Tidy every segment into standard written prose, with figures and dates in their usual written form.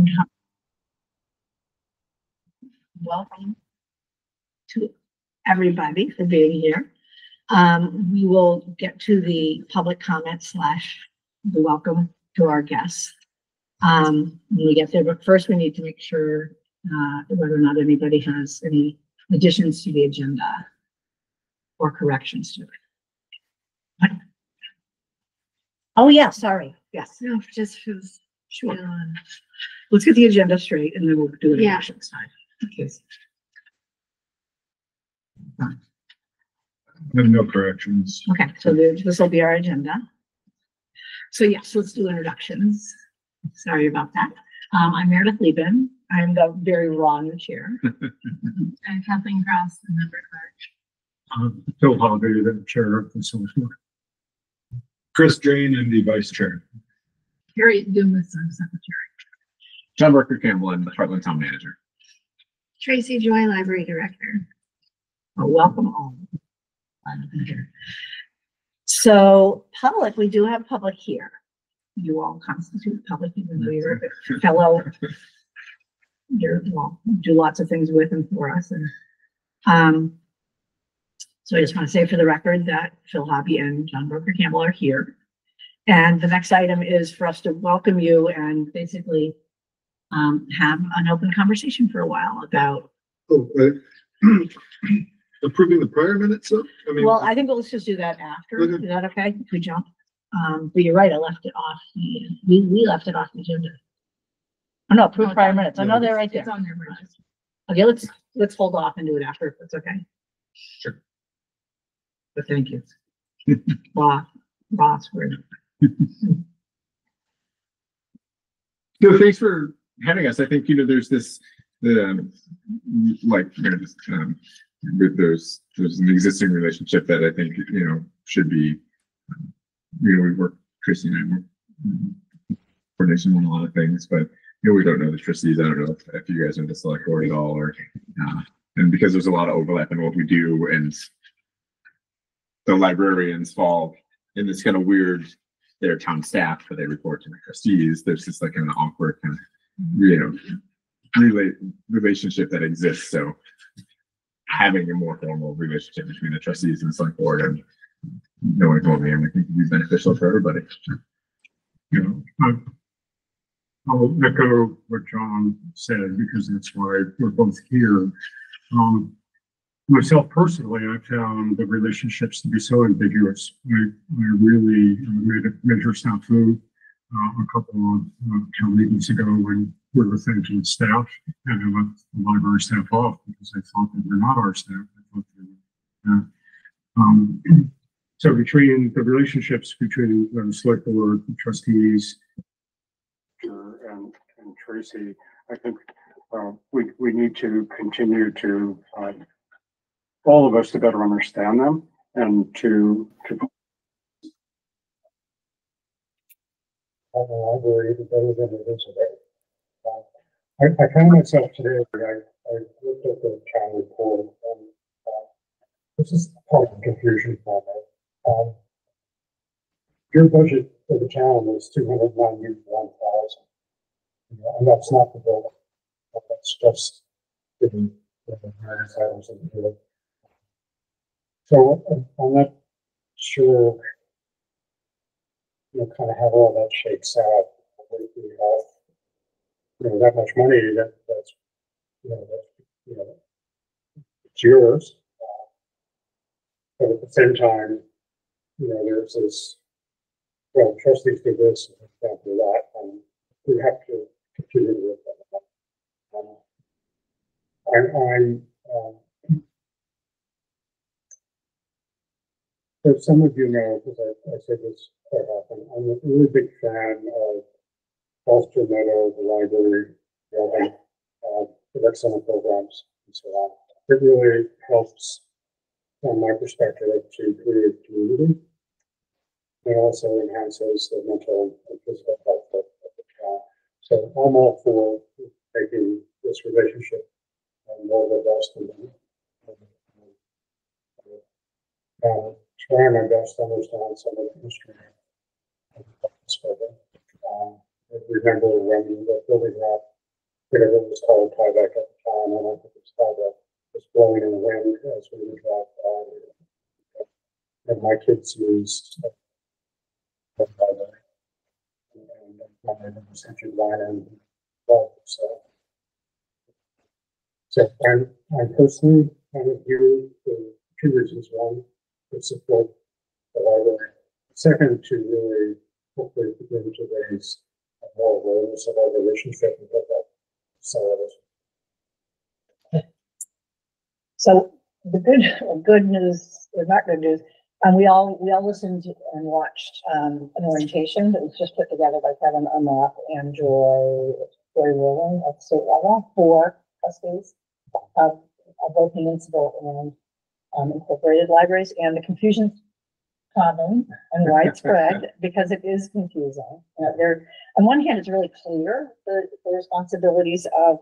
And welcome to everybody for being here. We will get to the public comment / the welcome to our guests when we get there. But first, we need to make sure whether or not anybody has any additions to the agenda or corrections to it. What? Oh yeah, sorry. Yes. No, just Sure. Let's get the agenda straight and then we'll do the action side. Okay. No corrections. Okay, so this will be our agenda. So yes, let's do introductions. Sorry about that. I'm Meredith Lieben. I'm the very raw new chair. and Kathleen Cross, the member clerk. Phil Holiday, the chair of the select board. Chris Drain and the vice chair. Harriet Dumas, our secretary. John Rucker Campbell, and the Heartland Town Manager. Tracy Joy, library director. Well, welcome all. Glad to be here. So public, we do have public here. You all constitute public, even though you're a fellow. Well, do lots of things with and for us. And so I just want to say for the record that Phil Hobby and John Rucker Campbell are here. And the next item is for us to welcome you and basically have an open conversation for a while about. Oh, right. Approving the prior minutes, so I mean. Well, I think let's just do that after. Okay. Is that okay if we jump? But you're right, I left it off. We left it off the agenda. Oh no, approve prior minutes. I know they're right there. It's on their register. Okay, let's hold off and do it after if that's okay. Sure. But thank you. Ross, we're. No, thanks for having us. I think, there's this, like, with there's an existing relationship that I think, should be, we work, Chrissy and I work coordination on a lot of things, but, we don't know the trustees. I don't know if you guys are the select board at all, or, and because there's a lot of overlap in what we do, and the librarians fall in this kind of weird, they're town staff, but they report to the trustees. There's this like an awkward kind of, relationship that exists. So having a more formal relationship between the trustees and the select board and knowing what we am, I think would be beneficial for everybody. I'll echo what John said because that's why we're both here. Myself personally, I found the relationships to be so ambiguous. I really made a major snafu a couple of town meetings ago when we were thanking staff and I left the library staff off because I thought that they're not our staff. I thought they were, so between the relationships between the select board, the trustees, and Tracy, I think we need to continue to all of us to better understand them and to library even better than it is today. I found myself today, I looked at the town report and this is part of the confusion for me. Your budget for the town is $291,000. And that's not the building. That's just the various items in the building. So I'm not sure, kind of how all that shakes out. We have, that much money that's, it's yours. But at the same time, there's this, well, trustees do this and can't do that, and we have to continue with that. As some of you know, because I said this quite often, I'm a really big fan of Foster Meadow, the library, the rec center programs, and so on. It really helps, from my perspective, to create community. It also enhances the mental and physical health of the town. So I'm all for making this relationship more robust and trying my best to understand some of the history of this program. I remember when the building that whatever it was called, Tyvek at the time, and I think it was Tyvek, was blowing in the wind as we would drive by. And my kids used Tyvek. And my neighbor was injured line and well, so I'm personally kind of here for two reasons. One, to support the library. Second, to really hopefully begin to raise more awareness of our relationship and get that solid. So the good news, or not good news, we all listened and watched an orientation that was just put together by Kevin Unlock and Joy Rowland at state level for trustees of both municipal and incorporated libraries, and the confusion's common and widespread because it is confusing. There, on one hand, it's really clear the responsibilities of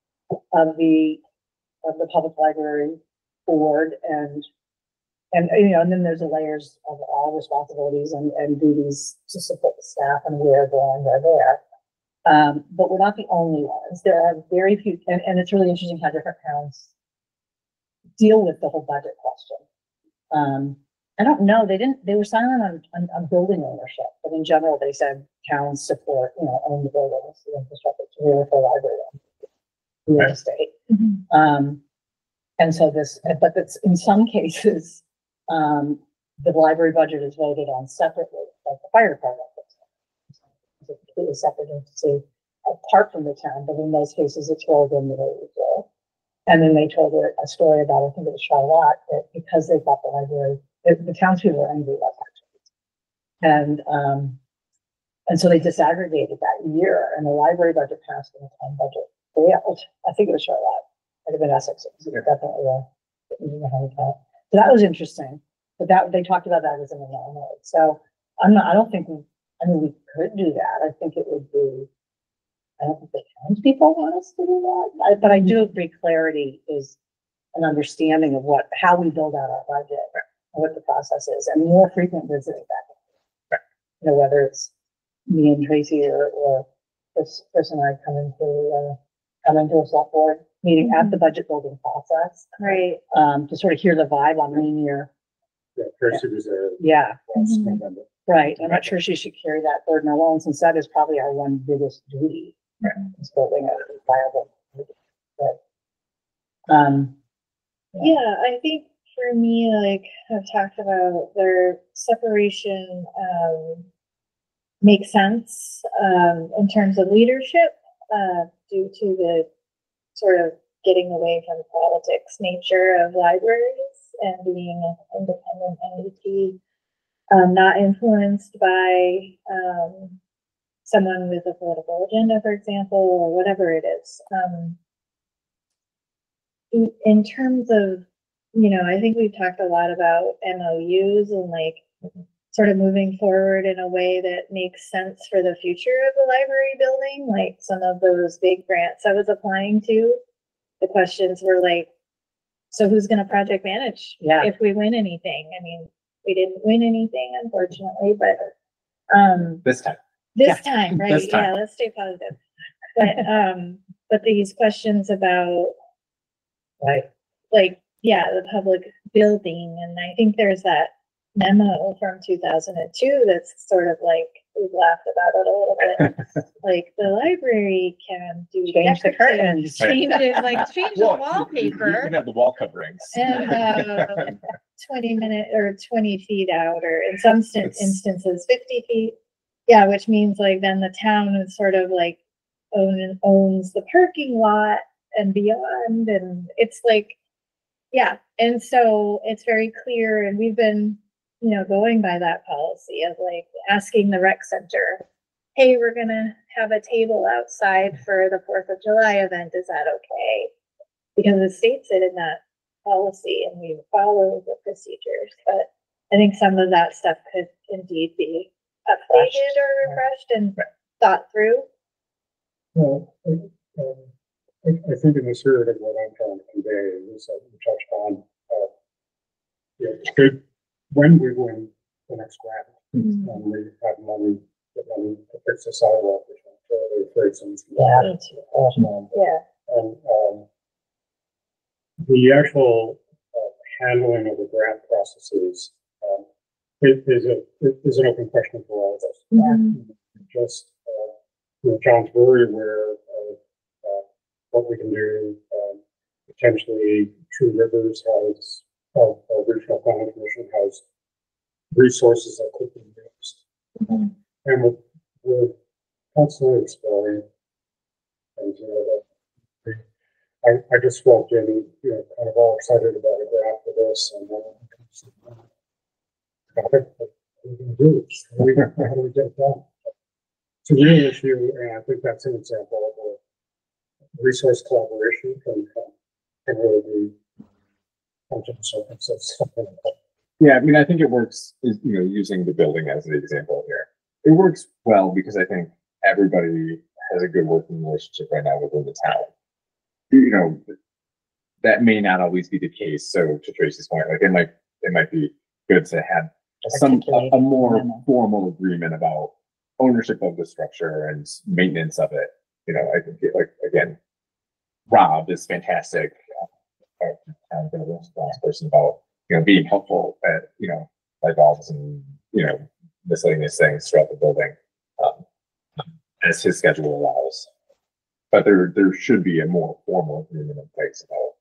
the public library board and and then there's the layers of all responsibilities and duties to support the staff and where they're there. But we're not the only ones. There are very few, and it's really interesting how different towns deal with the whole budget question. I don't know, they were silent on building ownership, but in general, they said towns support, own the buildings, the infrastructure, to really for library, real estate. And so but that's in some cases, the library budget is voted on separately, like the fire department. It's a completely separate entity apart from the town, but in those cases, it's rolled in the way we do. And then they told a story about, I think it was Charlotte, that because they thought the library, the townspeople were angry about that. And so they disaggregated that year, and the library budget passed and the town budget failed. I think it was Charlotte. Might have been Essex. It was definitely so that was interesting. But they talked about that as an anomaly. So I don't think we could do that. I think it would be, I don't think the townspeople want us to do that. But I do agree clarity is an understanding of how we build out our budget and what the process is, and more frequent visiting back. Whether it's me and Tracy or this person I come into a select board meeting at the budget building process. Right. To sort of hear the vibe on linear. Yeah, Tracy was there. Yeah. Last November. Right. I'm not sure she should carry that burden alone, since that is probably our one biggest duty. Is building a viable. But, Yeah, I think for me, like I've talked about, their separation makes sense in terms of leadership due to the sort of getting away from the politics nature of libraries and being an independent entity, not influenced by someone with a political agenda, for example, or whatever it is. In terms of, I think we've talked a lot about MOUs and like sort of moving forward in a way that makes sense for the future of the library building. Like some of those big grants I was applying to, the questions were like, so who's going to project manage if we win anything? I mean, we didn't win anything, unfortunately, but This time. this time, right? This time. Yeah, let's stay positive. But these questions about the public building, and I think there's that memo from 2002 that's sort of like, we've laughed about it a little bit. Like the library can do change the decorative- curtains. change it, like change the You wallpaper can have the wall coverings. and 20 or 20 feet out, or in some instances 50 feet. Yeah, which means like then the town is sort of like owns the parking lot and beyond, and it's like, yeah. And so it's very clear, and we've been, going by that policy of like asking the rec center, hey, we're gonna have a table outside for the 4th of July event. Is that okay? Because it states it in that policy and we follow the procedures. But I think some of that stuff could indeed be updated or refreshed and thought through. Well, I think in the spirit of what I'm trying to convey is that we touched on, it's good when we win the next grant and we have money get money to fix the sidewalk, which I'm sure they're afraid someone's. Yeah. Yeah. And, the actual handling of the grant processes, it is an open question for all of us. Yeah. Just, John's very aware of what we can do. Potentially, True Rivers has, Regional Planning Commission has resources that could be used. And we're constantly exploring. And, I just walked in, kind of all excited about a grant for this, and then what are we gonna do? How do we get it done? It's a real issue, and I think that's an example of a resource collaboration can really be something something like that. Yeah, I mean, I think it works, using the building as an example here. It works well because I think everybody has a good working relationship right now within the town. That may not always be the case. So to Tracy's point, like it might be good to have a more formal agreement about ownership of the structure and maintenance of it. I think again, Rob is fantastic. Last person about being helpful at light bulbs and miscellaneous things throughout the building, as his schedule allows. But there should be a more formal agreement in place about.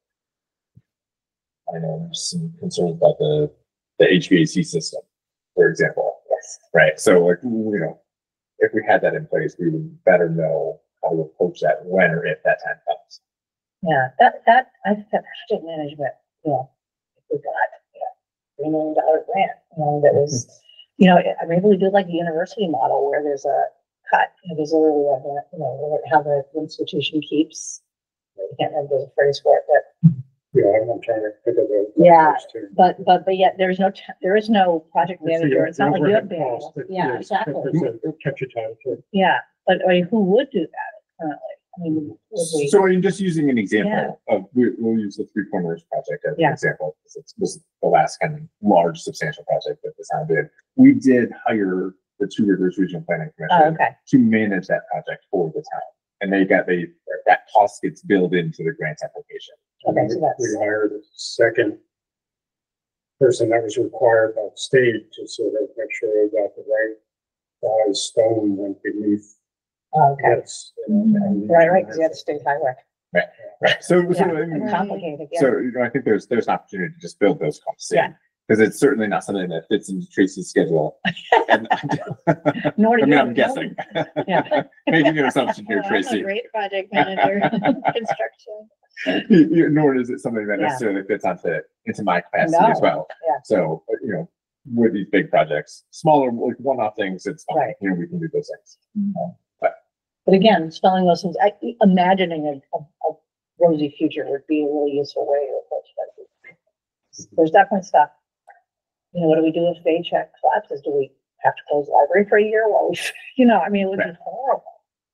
I know there's some concerns about the HVAC system, for example. Yes. Right. So if we had that in place, we would better know how to approach that when or if that time comes. Yeah, that I think that project management, we got $3 million grant, that was, I maybe we do like a university model where there's a cut, there's a really, how the institution keeps. I can't remember the phrase for it, but I'm trying to think of the. Yeah, too. but yet there is no project manager. It's not like you have overhead to. cost, Yeah, exactly. There's a catchy title to it. Yeah, but who would do that currently? I mean, would we? So I'm just using an example of we'll use the Three Corners project as an example because it was the last kind of large substantial project that the town did. We did hire the Two Rivers Regional Planning Commission to manage that project for the town, and that cost gets billed into the grant application. Okay, so We hired a second person that was required by the state to sort of make sure that the right size stone went beneath. okay. This, and Right, because you had state highway. Right. So Yeah, I mean, complicated, yeah. so I think there's an opportunity to just build those costs in. Because it's certainly not something that fits into Tracy's schedule. And, Nor do I mean, you. I'm guessing. Yeah. Making an assumption here, Well, I'm a Tracy. great project manager, construction. Nor is it something that necessarily fits into my capacity as well. Yeah. So, with these big projects, smaller, like one-off things, it's fine. Right. We can do those things. But again, spelling those things, imagining a rosy future would be a really useful way to approach that. There's definitely stuff. What do we do if the HVAC collapses? Do we have to close the library for a year while we, it would be horrible.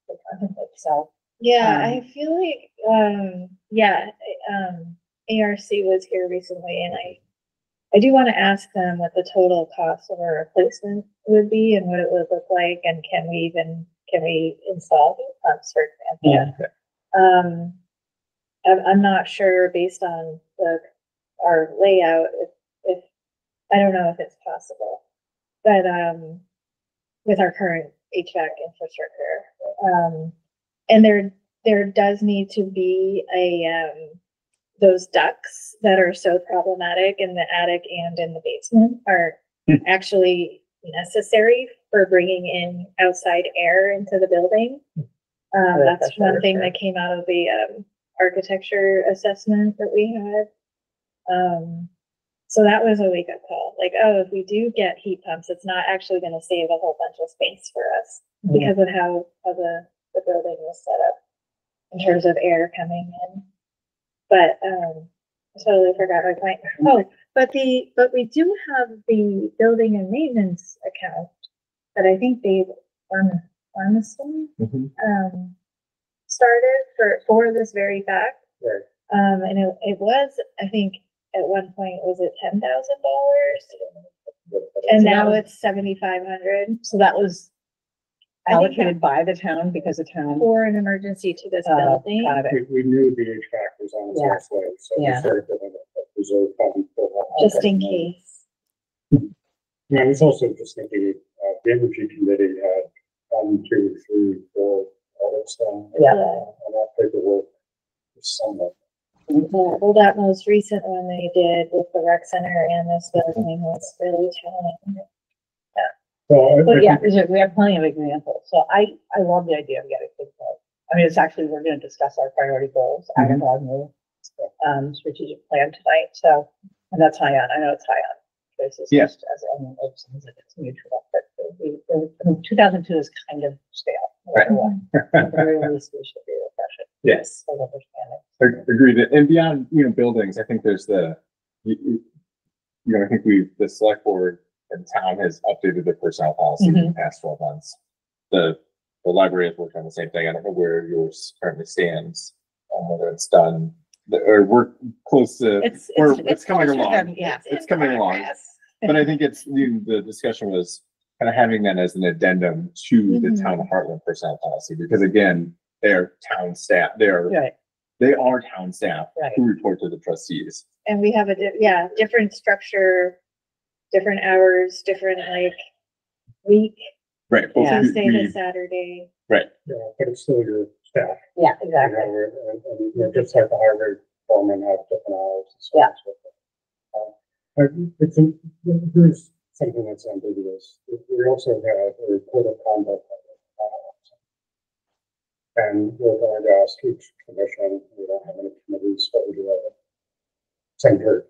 So, Yeah, I feel like, ARC was here recently and I do want to ask them what the total cost of a replacement would be and what it would look like and can we install heat pumps, for example? I'm not sure based on our layout if I don't know if it's possible, but with our current HVAC infrastructure, and there does need to be those ducts that are so problematic in the attic and in the basement are actually necessary for bringing in outside air into the building. That's one thing that came out of the architecture assessment that we had. So that was a wake-up call. Like, if we do get heat pumps, it's not actually going to save a whole bunch of space for us because of how the building was set up in terms of air coming in. But I totally forgot my point. But we do have the building and maintenance account that I think Dave Armstrong started for this very fact. Right. And it was, I think, at one point, was it $10,000? And now it's $7,500. so that was allocated by the town because the town. For an emergency to this uh, building. got it. We knew the HVAC was on its Yeah. last leg, so we Yeah. started with a reserve fund for that. Just in case. And I was also just thinking, the energy committee had 1, 2, 3, 4 audits done. Yeah. And that paperwork is somewhat. Well, that most recent one they did with the rec center and this building was really challenging. Well, But yeah, we have plenty of examples. So I love the idea of getting things out. I mean, it's actually, we're gonna discuss our priority goals, Mhm. our new strategic plan tonight. So, and that's high on. I know it's high on. This is Yeah. just as, I mean, it's mutual, but I mean, 2002 is kind of stale. Right. At the very least, we should be refreshing. Yes. So understanding. Agreed. And beyond, buildings, I think there's I think the select board and town has updated their personnel policy in the past 12 months. The library has worked on the same thing. I don't know where yours currently stands, whether it's done, or we're close to, it's coming closer along. than- Yeah. It's coming along. But I think the discussion was kind of having that as an addendum to the Mhm. town of Heartland personnel policy, because again, they're town staff, they are town staff Right. who report to the trustees. And we have different structure, different hours, different like week, Right. both Yeah. we- Tuesday to we- Saturday. Right. Yeah, but it's still your staff. Yeah, You exactly. know, and just like the highway foreman have different hours. And so on and so forth. There's something that's ambiguous. We also have a code of conduct. And we're going to ask each commission, we don't have any committees, but we do have a center.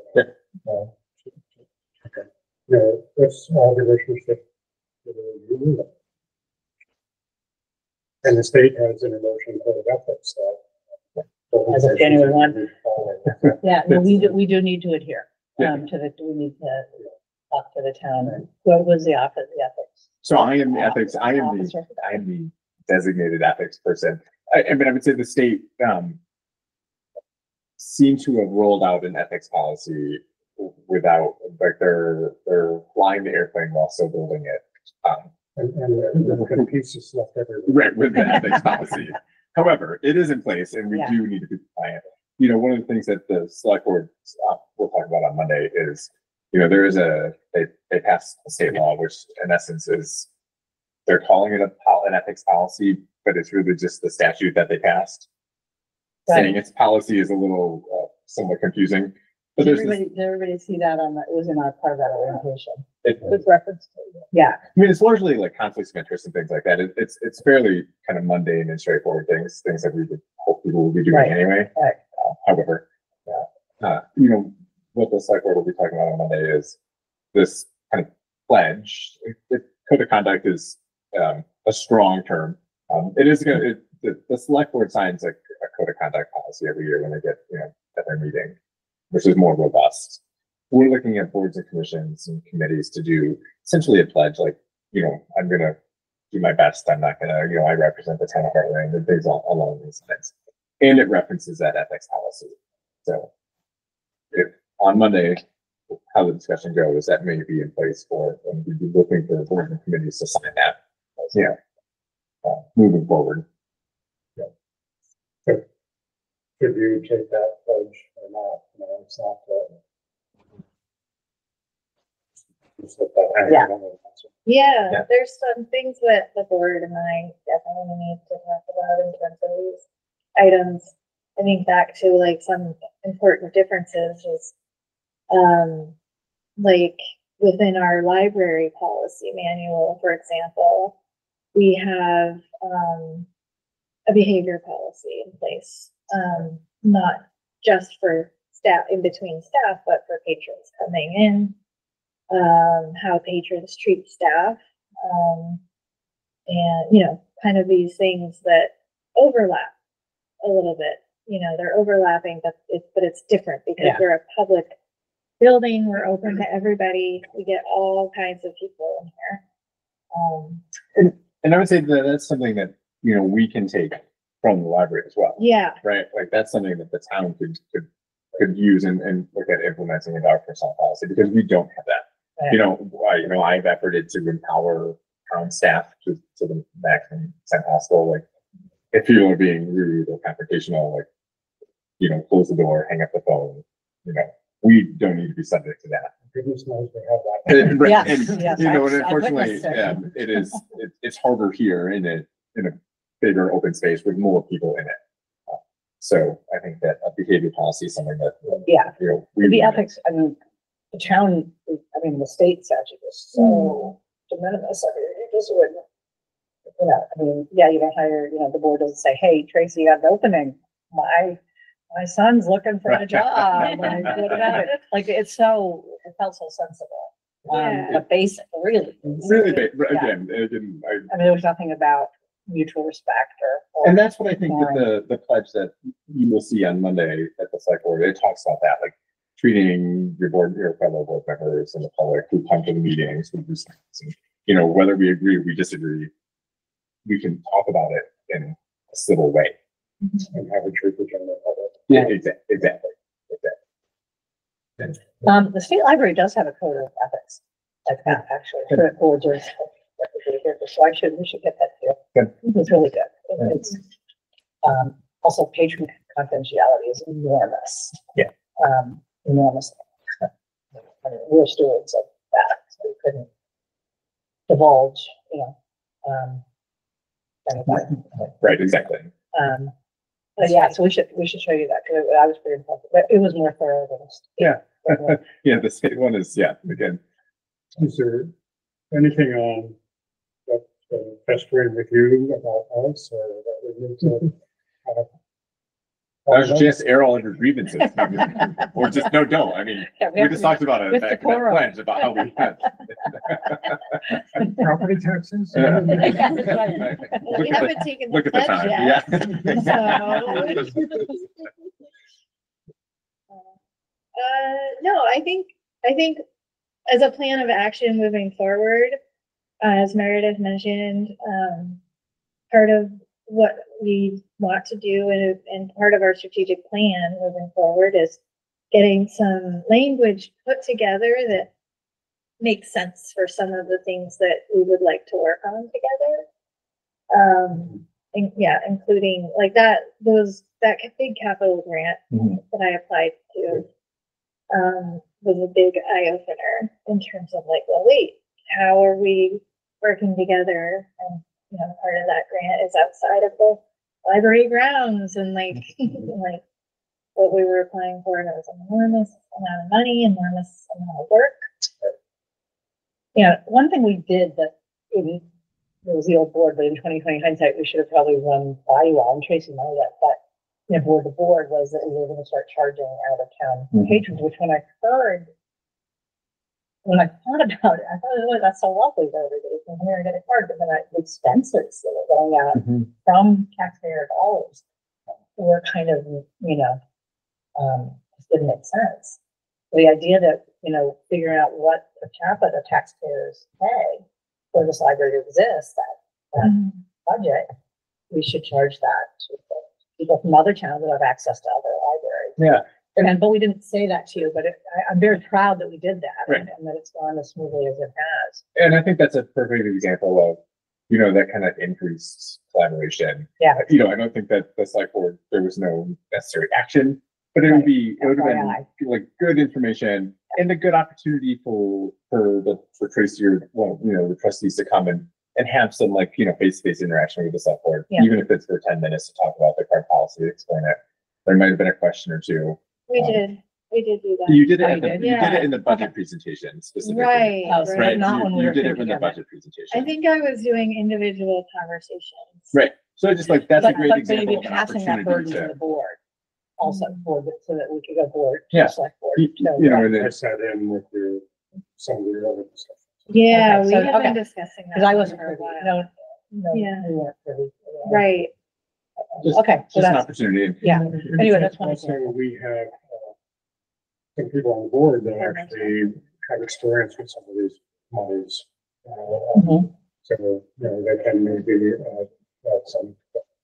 Okay. What's our relationship to the union? And the state has an emotion code of ethics that. As of January 1. organizations follow. Yeah, no, we do need to adhere, Yeah. we need to talk to the town and what was the office, the ethics. So I am the ethics, I am Officer. the designated ethics person. I mean, I would say the state, seems to have rolled out an ethics policy without, like, they're flying the airplane while still building it. And the pieces left everywhere. Right, with the ethics policy. However, it is in place and we Yeah. do need to be compliant. One of the things that the select board, we'll talk about on Monday is, there is they passed a state law, which in essence is, they're calling it an ethics policy, but it's really just the statute that they passed. Saying it's policy is a little somewhat confusing, but Did there's this, everybody see that it was in our part of that orientation it, with reference to, yeah. I mean, it's largely like conflicts of interest and things like that. It's fairly kind of mundane and straightforward things that we would hope people will be doing Right. anyway. Right. However, what the select board will be talking about on Monday is this kind of pledge. Code of conduct is a strong term. It is going to, the select board signs a code of conduct policy every year when they get, at their meeting, which is more robust. We're looking at boards and commissions and committees to do essentially a pledge, like, I'm going to do my best. I'm not going to, I represent the town of Heartland and things along these lines. And it references that ethics policy. So if on Monday, how the discussion goes, that may be in place for, and we'd be looking for boards and committees to sign that, moving forward. Should you take that pledge or not? It's not. Just let that hang. Yeah. I don't know the answer. Yeah, there's some things that the board and I definitely need to talk about in terms of these items. I think back to like some important differences is, like within our library policy manual, for example, we have, a behavior policy in place, not just for staff, in between staff, but for patrons coming in, how patrons treat staff, and, kind of these things that overlap a little bit. They're overlapping, but it's different because Yeah. we're a public building. We're open to everybody. We get all kinds of people in here. And I would say that that's something that, we can take from the library as well. Yeah, Right? Like that's something that the town could use and look at implementing in our personnel policy, because we don't have that. Right. I've efforted to empower town staff to the maximum extent possible. Like, if people are being rude or confrontational, like, close the door, hang up the phone, we don't need to be subject to that. Goodness knows they have that. And, right, Yes, and, yes, and I unfortunately, witnessed it. it's harder here in a bigger open space with more people in it. So I think that a behavior policy is something that, Yeah. we. The ethics, I mean, the town, I mean, the state statute is so de minimis, I mean, you just wouldn't. I mean, yeah, you don't hire, the board doesn't say, hey, Tracy, you have an opening. My son's looking for a job. Like, what about it? Like, it felt so sensible. Yeah. But basic, really. Really big, Yeah. again, I mean, there was nothing about mutual respect or. and that's what I think that the pledge that you will see on Monday at the select board, it talks about that, like treating your fellow board members and the public who come to the meetings with respect. And, whether we agree or we disagree, we can talk about it in a civil way. And have a truth agenda. Yeah, exactly. The state library does have a code of ethics, like that, actually, for boards or. So we should get that too. Good. It's really good. It's, also patron confidentiality is enormous. Yeah. Enormous. I mean, we're stewards of that, so we couldn't divulge, anything. Right, exactly. But yeah, so we should show you that, because I was pretty impressed, but it was more thorough than. Yeah. Yeah, the state one is, again, Is there anything on that festering with you about us or that we need to? I was just air all of your grievances, or just, don't, I mean, Yeah, we just talked about it with back in that decorum. pledge about how we had. Property taxes? Yeah. Well, we haven't taken the Look at the pledge time, yet. yeah. No, I think as a plan of action moving forward, as Meredith mentioned, part of what we want to do and part of our strategic plan moving forward is getting some language put together that makes sense for some of the things that we would like to work on together. And including like that big capital grant Mhm. that I applied to, was a big eye opener in terms of like, well, wait, how are we working together? And, part of that grant is outside of the library grounds and like, like what we were applying for, and it was an enormous amount of money, enormous amount of work. One thing we did that it was the old board, but in 2020 hindsight, we should have probably run by you all, and Tracy know that, but board to board was that we were going to start charging out of town Mhm. patrons, which when I thought about it, I thought, oh, that's so lovely that everybody can come here and get a card, but then the expenses that were going out Mhm. from taxpayer dollars were kind of, just didn't make sense. The idea that, figuring out what per capita the taxpayers pay for this library to exist, that budget, we should charge that to people from other towns that have access to other libraries. Yeah, But we didn't say that to you, but I'm very proud that we did that, Right. and that it's gone as smoothly as it has. and I think that's a perfect example of, that kind of increased collaboration. Yeah. I don't think that the select board, there was no necessary action, but it would have FYI. been like good information and a good opportunity for Tracy or, the trustees to come and have some face-to-face interaction with the select board, Yeah. even if it's for 10 minutes to talk about the current policy, explain it. There might have been a question or two. We did do that. You did it, Oh, at you the- did? you did it in the budget Okay. presentation specifically. Right, Oh, so Right, not when we you were did it sitting in the together. budget presentation. I think I was doing individual conversations. Right, so just like, that's a great But example maybe of an passing that burden opportunity to the board, also, so that we could go board, Yeah. select board. You So, know, yeah. and I it- sat in with some of your other discussions. Yeah, Okay, we so- have been okay. discussing that. Because I wasn't for a privy, while. no, Yeah. we weren't privy. Right, Just- Okay, so just an that's, opportunity. yeah, And Anyway, that's one Also, example. we have some people on the board that actually have experience with some of these monies. Mhm. So, they can maybe add some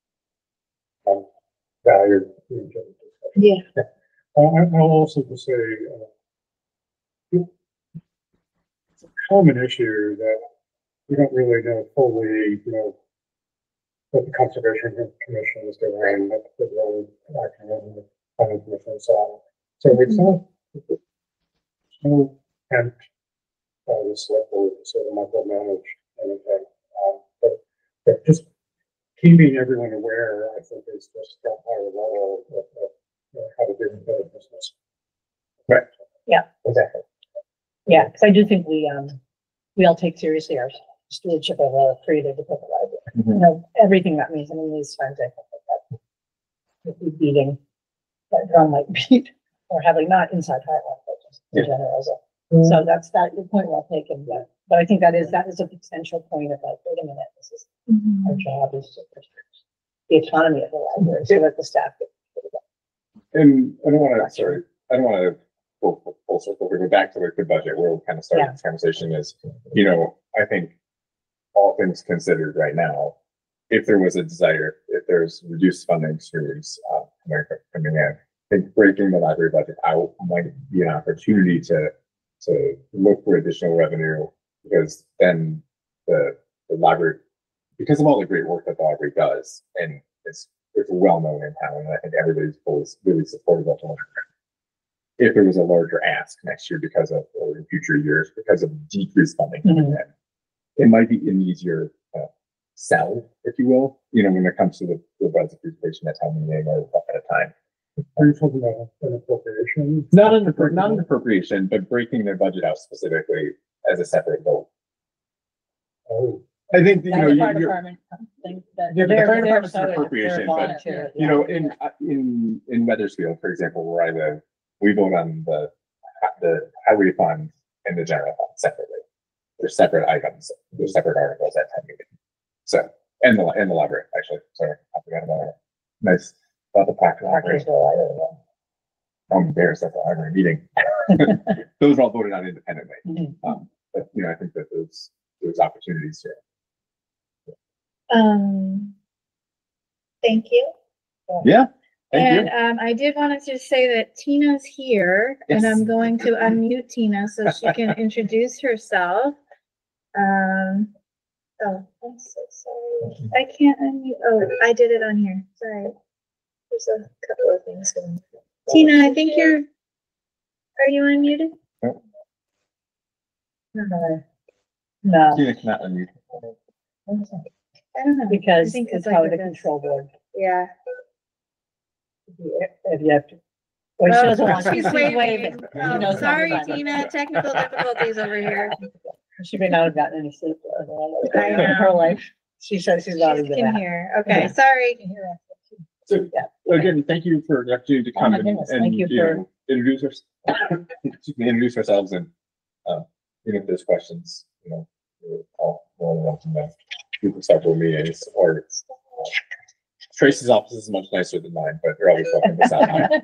value. yeah. I'll also just say, it's a common issue that we don't really know fully, what the Conservation Commission is doing, what the road acting on the planning commission, and so on. So it's no attempt by the select board to sort of micromanage anything. But just keeping everyone aware, I think, is just that higher level of how to do better business. Right. Yeah. Exactly. Yeah, because I do think we all take seriously our stewardship of a creative equipment library. Everything that means, these times I think that would be beating, that drum might beat, or having not inside Heartland, but just in general. So that's your point well taken, but I think that is a potential point of like, wait a minute, this is our job is to protect the autonomy of the library, so that the staff. And I don't want to go full circle. We go back to like the budget where we kind of started this conversation is, I think all things considered right now, if there was a desire, if there's reduced funding streams coming in, I think breaking the library budget out might be an opportunity to look for additional revenue, because then the library, because of all the great work that the library does, and it's well known in town, and I think everybody's always really supportive of the library. If there was a larger ask next year or in future years because of decreased funding, it might be an easier sell, if you will, when it comes to the budget presentation at town meeting or at a time. Are you talking about an appropriation? Not an appropriation, but breaking their budget out specifically as a separate vote. Oh, I think, The fire department thinks that the they're- fire they're department's so- an appropriation, they're but, volunteer, in Weathersfield, for example, where I live, we vote on the highway fund and the general fund separately. They're separate items. They're separate articles at town meeting. So, and the library, actually. Sorry, I forgot about it. Nice. About the Proctor library. I'm embarrassed at the library meeting. Those are all voted on independently. But I think that there's opportunities here. Thank you. Yeah. Thank you. And I did want to just say that Tina's here, and Yes. I'm going to unmute Tina so she can introduce herself. Oh, I'm so sorry. I can't unmute. Oh, I did it on here. Sorry. There's a couple of things going on. Tina, I think are you unmuted? No, Tina cannot unmute. I don't know. I because think it's like how a the bit- control board. Yeah. If you have to. Well, she doesn't want to. She's waving. She Oh, knows sorry, how to- Tina, technical difficulties over here. She may not have gotten any sleep I in know. her life. She says she's not She into can that. hear. Okay, sorry. So again, thank you for the opportunity to Oh come my and, goodness, thank you for- introduce introduce ourselves, and if there's questions, we're all more than welcome to do several meetings, or Tracy's office is much nicer than mine, but you're always welcome to stop by.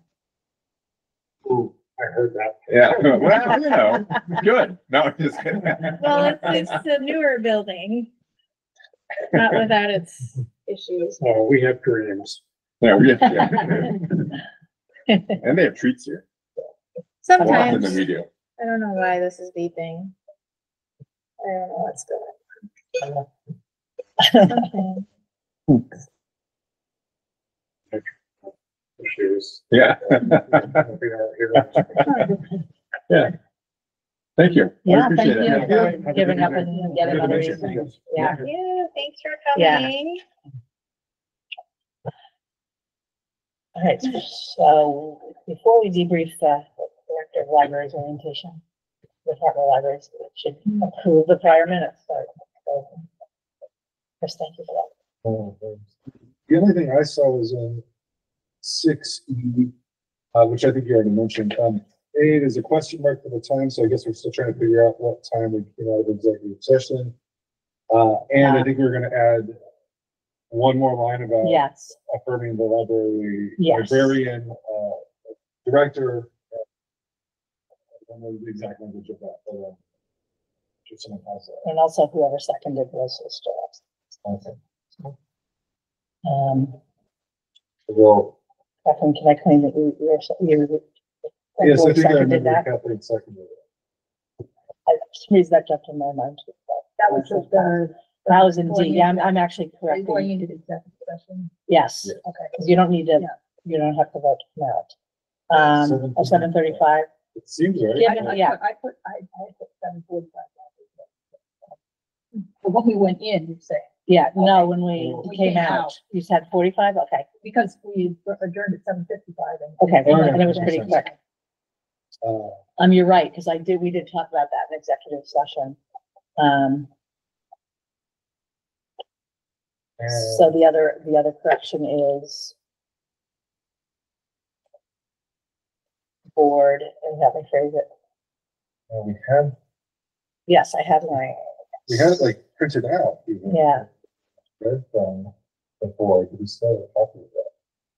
ooh, I heard that. Yeah, well, good. No, I'm just kidding. Well, it's a newer building. Not without its issues. We have dreams. Yeah, and they have treats here. More often than Sometimes, we do. I don't know why this is beeping. I don't know what's going on. Sometimes. Issues. Yeah. Yeah. Thank you. I Yeah, appreciate thank it. you for giving up and getting Good on to the meet you. reason. Yeah. Yeah, thanks for Yeah. coming. All right, so before we debrief the Director of Libraries orientation, the Department of Libraries should approve the prior minutes. So, Chris, thank you for that. The only thing I saw was in 6E, which I think you already mentioned. A, there's a question mark for the time, so I guess we're still trying to figure out what time we came out of executive session. And I think we're gonna add one more line about Yes, affirming the Yes. librarian, director. I don't know the exact language of that, but, just someone has that. and also whoever seconded was still Okay. Well, Catherine, can I claim that you yes, I think I seconded remember that? Kathleen seconded it. For some reason that jumped in my mind. That was that was in D. Yeah, I'm actually Are you going correcting. into the executive session? Yes, Yeah. Okay. because you don't need to, Yeah. you don't have to vote to come out. 7:35. It seems right. Yeah. I put 7:45. When we went in, you say, Yeah, no, when we We came came out, out. you said 45? Okay, because we adjourned at 7:55 and. okay, Oh, yeah, and it was that pretty makes sense. quick. Uh, You're right, because we did talk about that in executive session. So the other correction is board, and help me phrase it. we had, Yes, I have my, we had it like printed out. even. yeah, Read from before, we still have a copy of that.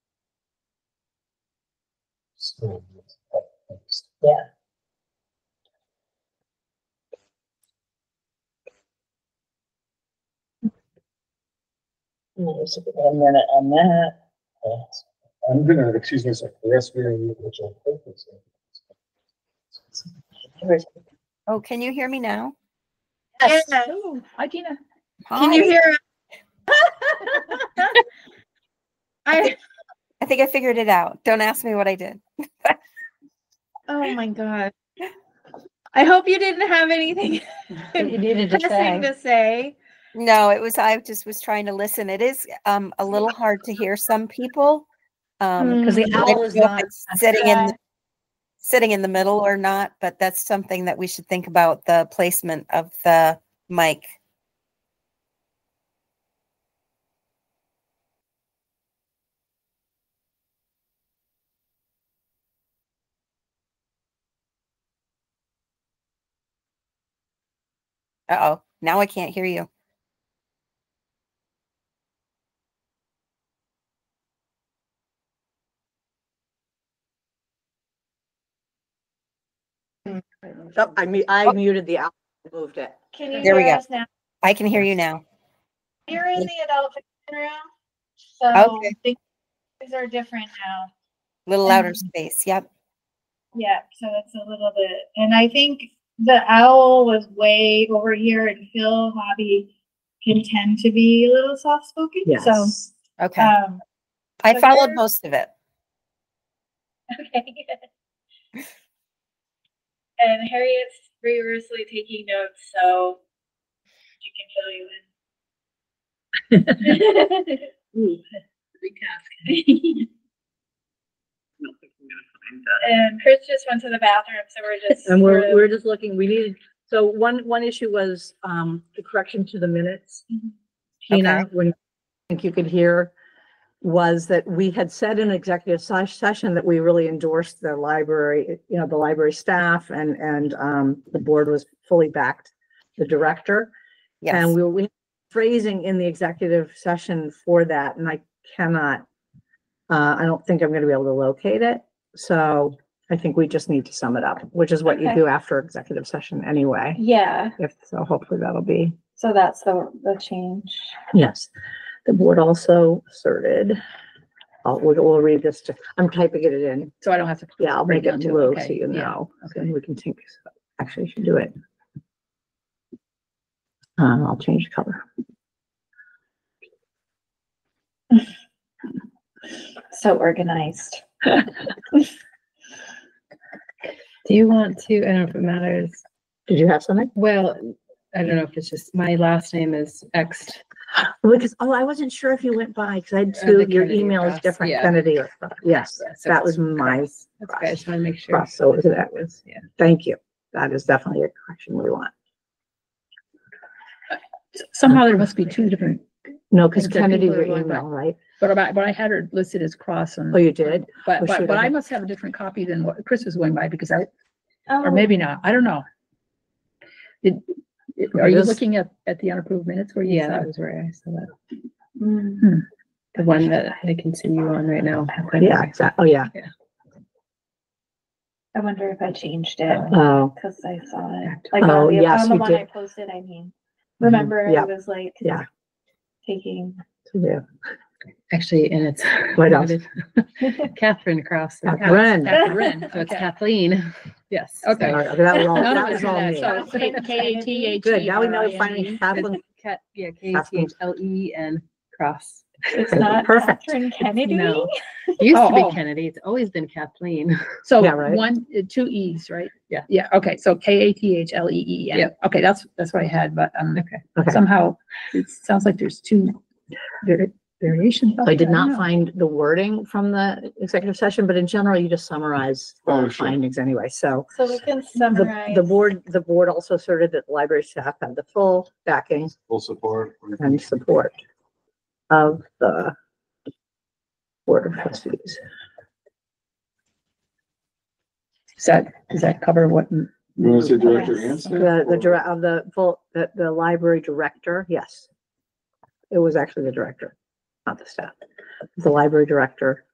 Still, yeah. Just a minute on that. I'm gonna excuse myself, the rest of you, which I'm focusing. Oh, can you hear me now? Yes. Oh, hi, Tina. Can you hear? I think I figured it out. Don't ask me what I did. Oh my God. I hope you didn't have anything You needed to pressing say. to say. No, I just was trying to listen. It is a little hard to hear some people. Because the I owl don't is know if not. it's sitting in the middle or not, but that's something that we should think about, the placement of the mic. Uh-oh, now I can't hear you. Oh, I muted the owl, moved it. Can you There we hear go. us now? I can hear you now. You're in the adult fiction room, so Okay. things are different now. A little louder space. Yep. Yeah, so it's a little bit, and I think the owl was way over here, and Phil Hobby can tend to be a little soft spoken. So, Okay. I so followed you're- most of it. okay. And Harriet's rigorously taking notes, so she can fill you in. Ooh, recast. And Chris just went to the bathroom, so we're just. And we're just looking, we needed, so one issue was, the correction to the minutes. Mhm. Tina, when I think you could hear, was that we had said in executive session that we really endorsed the library, the library staff and the board was fully backed the director. Yes. And we had phrasing in the executive session for that, and I cannot, I don't think I'm gonna be able to locate it. So I think we just need to sum it up, which is what you Okay. do after executive session anyway. Yeah, So hopefully that'll be, so that's the change. yes. The board also asserted, we'll read this I'm typing it in. So I don't have to. Yeah, I'll make write it down to blue okay, so you yeah, know. So okay. we can think, actually, you should do it. I'll change the color. So organized. Do you want to, I don't know if it matters. Did you have something? Well, I don't know if it's just, my last name is X. Because, I wasn't sure if you went by, because I had The two, your Kennedy email is cross, different, yeah. Kennedy or, yes, So that it's was my cross. That's good. I just want to make sure. cross, so that was, Yeah. thank you. That is definitely a correction we want. Somehow there must be two different, No, because Okay, Kennedy's people your are going by- email, right? but I had her listed as cross and. Oh, you did? But, Oh, shoot, but I I had- must have a different copy than what Chris was going by because or Oh, maybe not, I don't know. Are you This- looking at the unapproved minutes where you Yeah, saw that it? was where I saw that. mm. The one that I can see you on right now. Yeah, exactly. Oh, yeah. I wonder if I changed it, Oh, because I saw it. Back to- Like Oh, on the, yes, on the you one did. I posted, I mean. Remember, Yeah. it was like yeah. taking. Yeah. Actually, and it's. What else? Catherine Cross. Catherine. Catherine, So it's okay. Kathleen. Yes, okay. All right, okay, that was all, None that of was us all had me. that, so K-A-T-H. Good, now we know finally Kathleen. Yeah, Kathle and Cross. It's not Perfect. Catherine Kennedy. No, it used to Oh, oh. be Kennedy. It's always been Kathleen. So Yeah, right. two E's, right? Yeah. Yeah, okay, so Kathleen. Yep. Okay, that's what I had, but Okay. somehow it sounds like there's two variations. of I it. did don't not know. find the wording from the executive session, but in general, you just summarize Oh, the sure. findings anyway, so. So we can The, summarize. the board also asserted that the library staff had the full backing Full support. and support of the Board of Trustees. Does that cover what? You want to say director and staff? The library director, yes. It was actually the director, not the staff. The library director.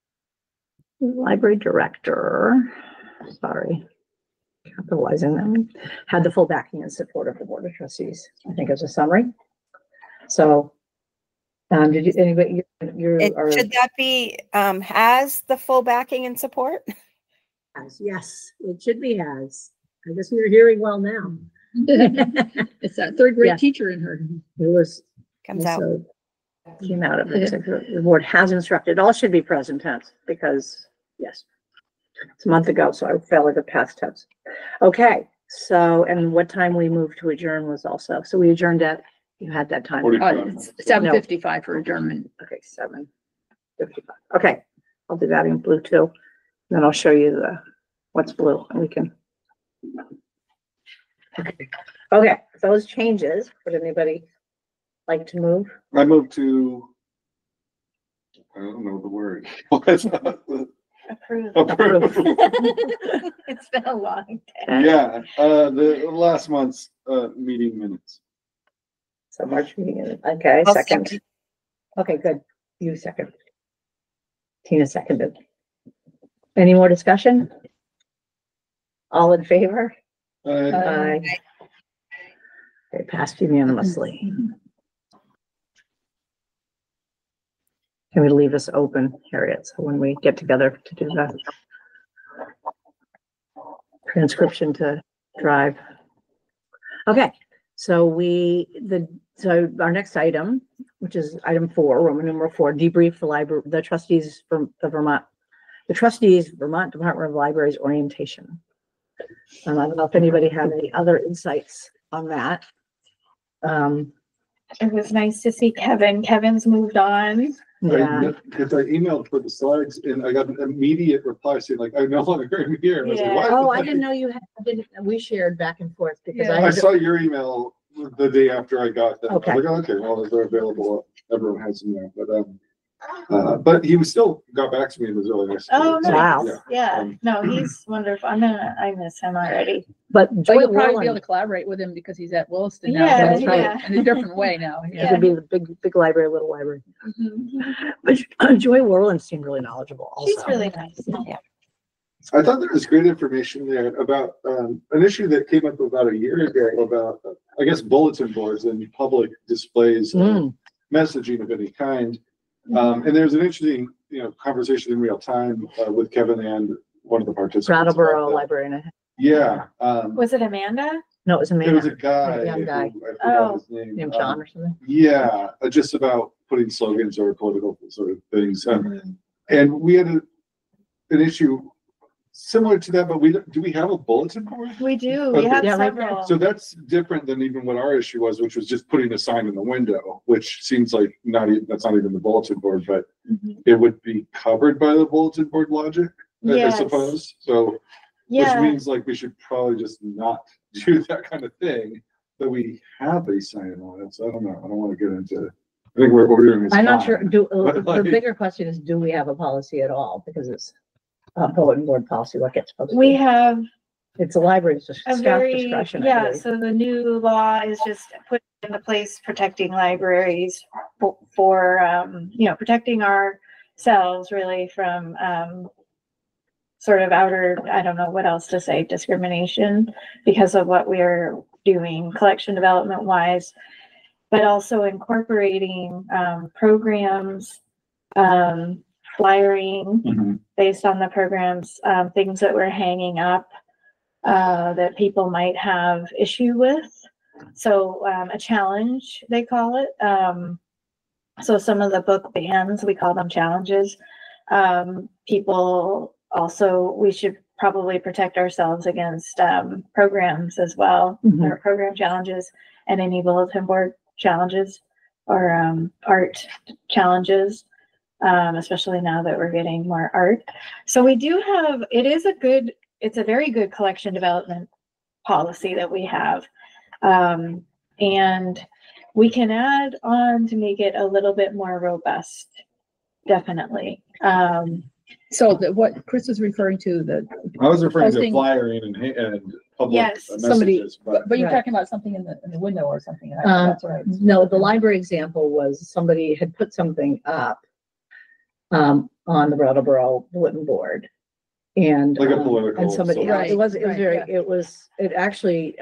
Sorry. Capitalizing them, had the full backing and support of the Board of Trustees, I think as a summary. So, did you, anybody, Should that be, has the full backing and support? yes, it should be has. I guess you're hearing well now. It's that third grade Yeah. teacher in her. It was. Comes out. also Came out of it. The board has instructed, all should be present tense, because, yes. It's a month ago, so I felt like a past tense. Okay, so, and what time we moved to adjourn was also, so we adjourned at, you had that time. 45. It's 7:55 for adjournment. Okay, 7:55. Okay, I'll do that in blue too. Then I'll show you what's blue and we can. Okay, those changes, would anybody like to move? I moved to, I don't know the word. What's that? Approve. Approve. It's been a long day. Yeah, the last month's, meeting minutes. So March meeting, okay, I'll second. Okay, good. You second. Tina seconded. Any more discussion? All in favor? Aye. Okay, passed unanimously. Can we leave this open, Harriet, so when we get together to do the transcription to drive? Okay, so our next item, which is item 4, Roman numeral 4, debrief the trustees from Vermont Department of Libraries orientation. I don't know if anybody had any other insights on that. It was nice to see Kevin. Kevin's moved on. Yeah, Because I emailed for the slides and I got an immediate reply saying like, I no longer am here. I was like, Yeah. "What?" oh, I didn't know you had, we shared back and forth because Yeah. I saw your email the day after I got that. I was Okay. like, okay, well, they're available. Everyone has them there, but he was still got back to me and was really nice. Oh, So, Wow. nice. Yeah, no, he's wonderful. I miss him already. but But Joy you'll probably be able Warland, to collaborate with him because he's at Williston now. Yeah, that's right. yeah. In a different way now. it Yeah. could be the big library, little library. Mhm. But Joy Warland seemed really knowledgeable also. She's really nice. I thought there was great information there about an issue that came up about a year ago about, I guess, bulletin boards and public displays of Mm. messaging of any kind. And there's an interesting, conversation in real time with Kevin and one of the participants. about Brattleboro that. librarian. Yeah. Was it Amanda? No, it was a It was a man guy. a young guy. who I forgot Oh. his name. named John or something. Yeah, just about putting slogans or political sort of things. And we had an issue similar to that, but do we have a bulletin board? We do. We Okay. have Yeah, right several. So that's different than even what our issue was, which was just putting a sign in the window, which seems like that's not even the bulletin board, but Mhm. it would be covered by the bulletin board logic, I Yes. suppose. So, which Yeah, means like we should probably just not do that kind of thing, but we have a sign on it. So I don't know. I don't want to get into, I think what we're doing is I'm not fine. sure, But the like- bigger question is, do we have a policy at all? Because it's a bulletin board policy, what gets posted. we have It's a library's a staff very, discretion, I yeah, believe. so the new law is just put into place protecting libraries for protecting ourselves really from, sort of outer, I don't know what else to say, discrimination because of what we're doing collection development wise, but also incorporating, programs, flyering Mhm. based on the programs, things that we're hanging up, that people might have issue with. So, a challenge, they call it. So some of the book bans, we call them challenges. People also, we should probably protect ourselves against programs as well, or program challenges and any bulletin board challenges or art challenges, especially now that we're getting more art. So we do have, it's a very good collection development policy that we have. And we can add on to make it a little bit more robust, definitely. So what Chris is referring to, I was referring to Posting- flyering and public Yes. Somebody- messages, but but you're Right. talking about something in the window or something. That's right. No, the library example was somebody had put something up on the Brattleboro bulletin board. And, like a political. and somebody, so- Right, it was right, very, yeah. it actually,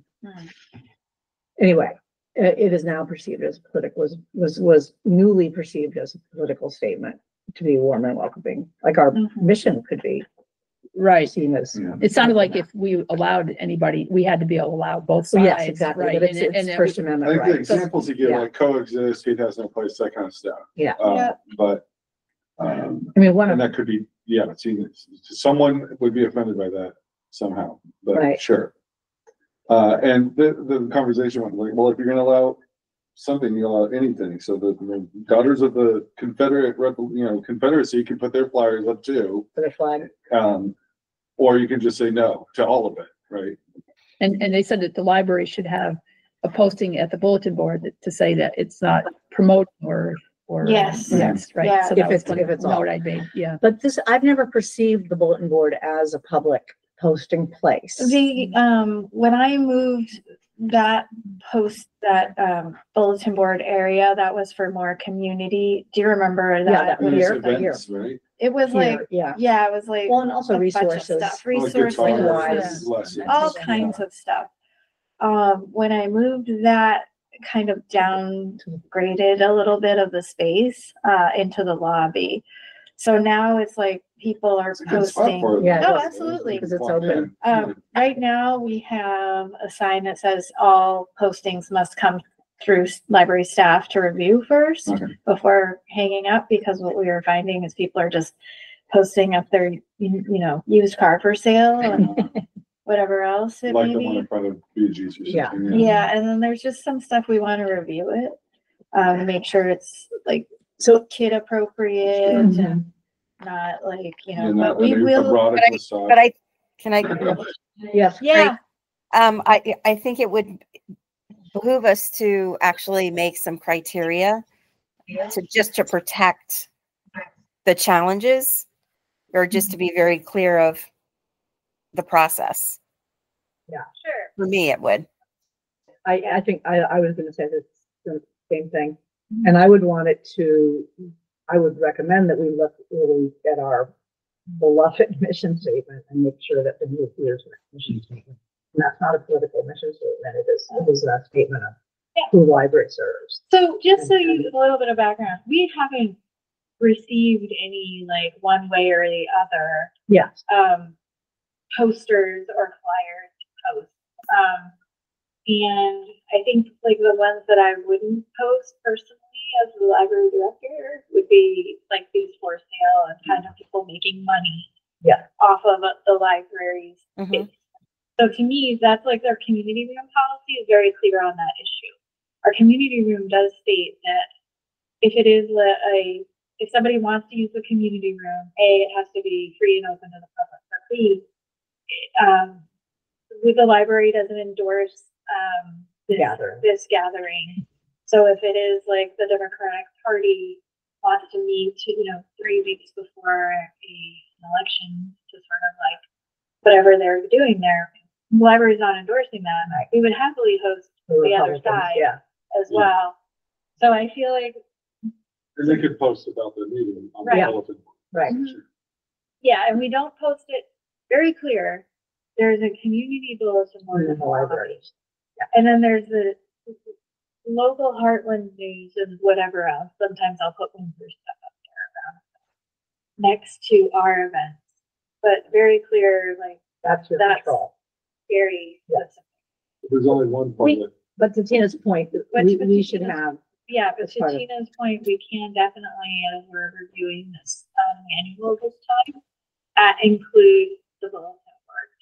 anyway, it is now perceived as political, was newly perceived as a political statement to be warm and welcoming, like our mission could be Right. seen as. Yeah. It sounded like if we allowed anybody, we had to be able to allow both sides. Yes, exactly, Right. but it's, And it's First I Amendment think the rights. examples you give, Yeah. like coexist, hate has no place, that kind of stuff. Yeah. Yeah. But, I mean, one and of, that could be, yeah, see, someone would be offended by that somehow, but Right. sure. And the conversation went like, well, if you're gonna allow something, you allow anything, so the Daughters of the Confederacy can put their flyers up too. for the flag, Or you can just say no to all of it, right? And they said that the library should have a posting at the bulletin board to say that it's not promoting or. Yes. Yes, right. Yeah. So that If was it's- one if it's all- note I made, yeah. but this, I've never perceived the bulletin board as a public posting place. When I moved that bulletin board area, that was for more community. Do you remember that? that was There's here, right here. events, right? It was like, Here, yeah, yeah, it was like. well, and also a bunch of resources. stuff, Like Resources, guitars, yeah. lessons. all kinds of stuff. When I moved that kind of downgraded a little bit of the space, into the lobby. So now it's like people are It's a good spot posting. for it. Yeah, Oh, it is. absolutely. Because it's Walk open. in. Right now we have a sign that says all postings must come through library staff to review first Okay. before hanging up, because what we are finding is people are just posting up their, used car for sale and whatever else it Like may the one be. in front of BG's or Yeah. something. Yeah, and then there's just some stuff we want to review it, make sure it's like So, kid appropriate and not like, And but we will, erotic But with soft. But can I, yes, yeah, I think it would behoove us to actually make some criteria to protect the challenges, or just to be very clear of the process. sure. For me, it would. I think I was gonna say the same thing. And I would want it to, I would recommend that we look really at our beloved mission statement and make sure that the new appears in the mission statement. And that's not a political mission statement, it is a statement of who library serves. So just so you, a little bit of background, we haven't received any like one way or the other, Yes, posters or flyers to post. And I think like the ones that I wouldn't post personally as the library director would be like these for sale and kind of people making money. Yeah. Off of the library's Mhm. space. So to me, that's like their community room policy is very clear on that issue. Our community room does state that if it is if somebody wants to use the community room, A, it has to be free and open to the public. But B, the library doesn't endorse this gathering. So if it is like the Democratic Party wants to meet, 3 weeks before an election to sort of like whatever they're doing there, the library's not endorsing that. We would happily host the other Republicans, side yeah. as well. So I feel like, And they could post about the meeting on the Right. bulletin board. Right. yeah, and we don't post it very clear. There's a community bulletin board In in the the lobby. libraries. And then there's the local Heartland news and whatever else. Sometimes I'll put Windsor stuff up there around next to our events. But very clear, like That's your That's- control. very specific. There's only one part of it. But to Tina's point, we should have, Yeah, but That's to part of- Tina's point, we can definitely, as we're reviewing this manual this time, include the bulletin board.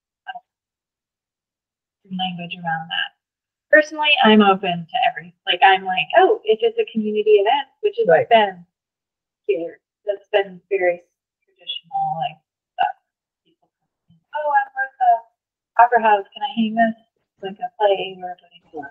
Language around that. Personally, I'm open to I'm like, oh, if it's a community event, which has Right. been here, that's been very traditional, like stuff. People come in, oh, I'm at the Opera House, can I hang this? Like a play or something.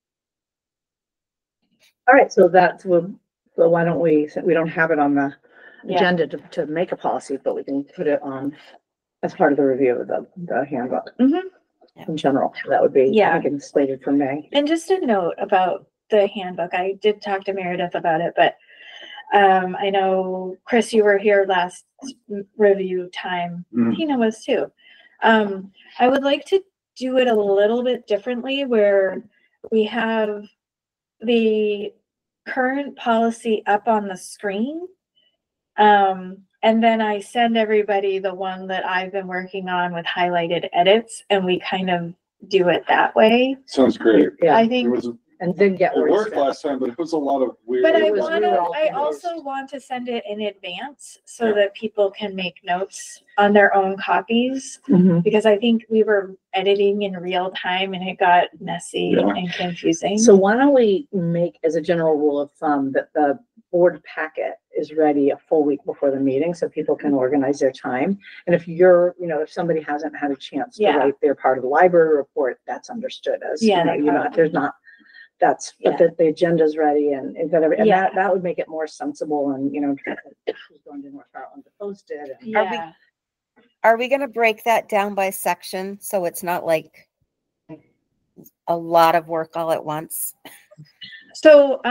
All right, so so why don't we don't have it on the Yeah. agenda to make a policy, but we can put it on as part of the review of the handbook Mhm. in general. That would be, Yeah. I think it's slated for May. And just a note about the handbook, I did talk to Meredith about it, but I know, Chris, you were here last review time. Mhm. Tina was too. I would like to do it a little bit differently where we have the current policy up on the screen. And then I send everybody the one that I've been working on with highlighted edits, and we kind of do it that way. Sounds great. Yeah, I It think, was, and then get it words. worked last time, but it was a lot of weird. but I it was wanna, really all I confused. also want to send it in advance so Yeah. that people can make notes on their own copies. Mhm. Because I think we were editing in real time and it got messy Yeah. and confusing. So why don't we make as a general rule of thumb that the board packet is ready a full week before the meeting so people can organize their time. And if if somebody hasn't had a chance to Yeah. write their part of the library report, that's understood as, Yeah, they there's not, but the agenda's ready and Yeah. that would make it more sensible and, who's going to North Carolina to post it. And Yeah, Are we gonna break that down by section so it's not like a lot of work all at once? so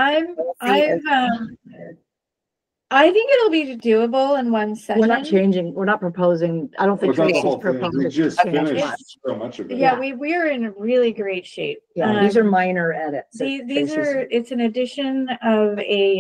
I think it'll be doable in one We're not session. changing, we're not proposing, I don't think It's not the Tracy's whole thing. We proposing. just to change finished much. so much of it. Yeah, we're in really great shape. Yeah, these are Um, minor edits. that These Tracy's- it's an addition of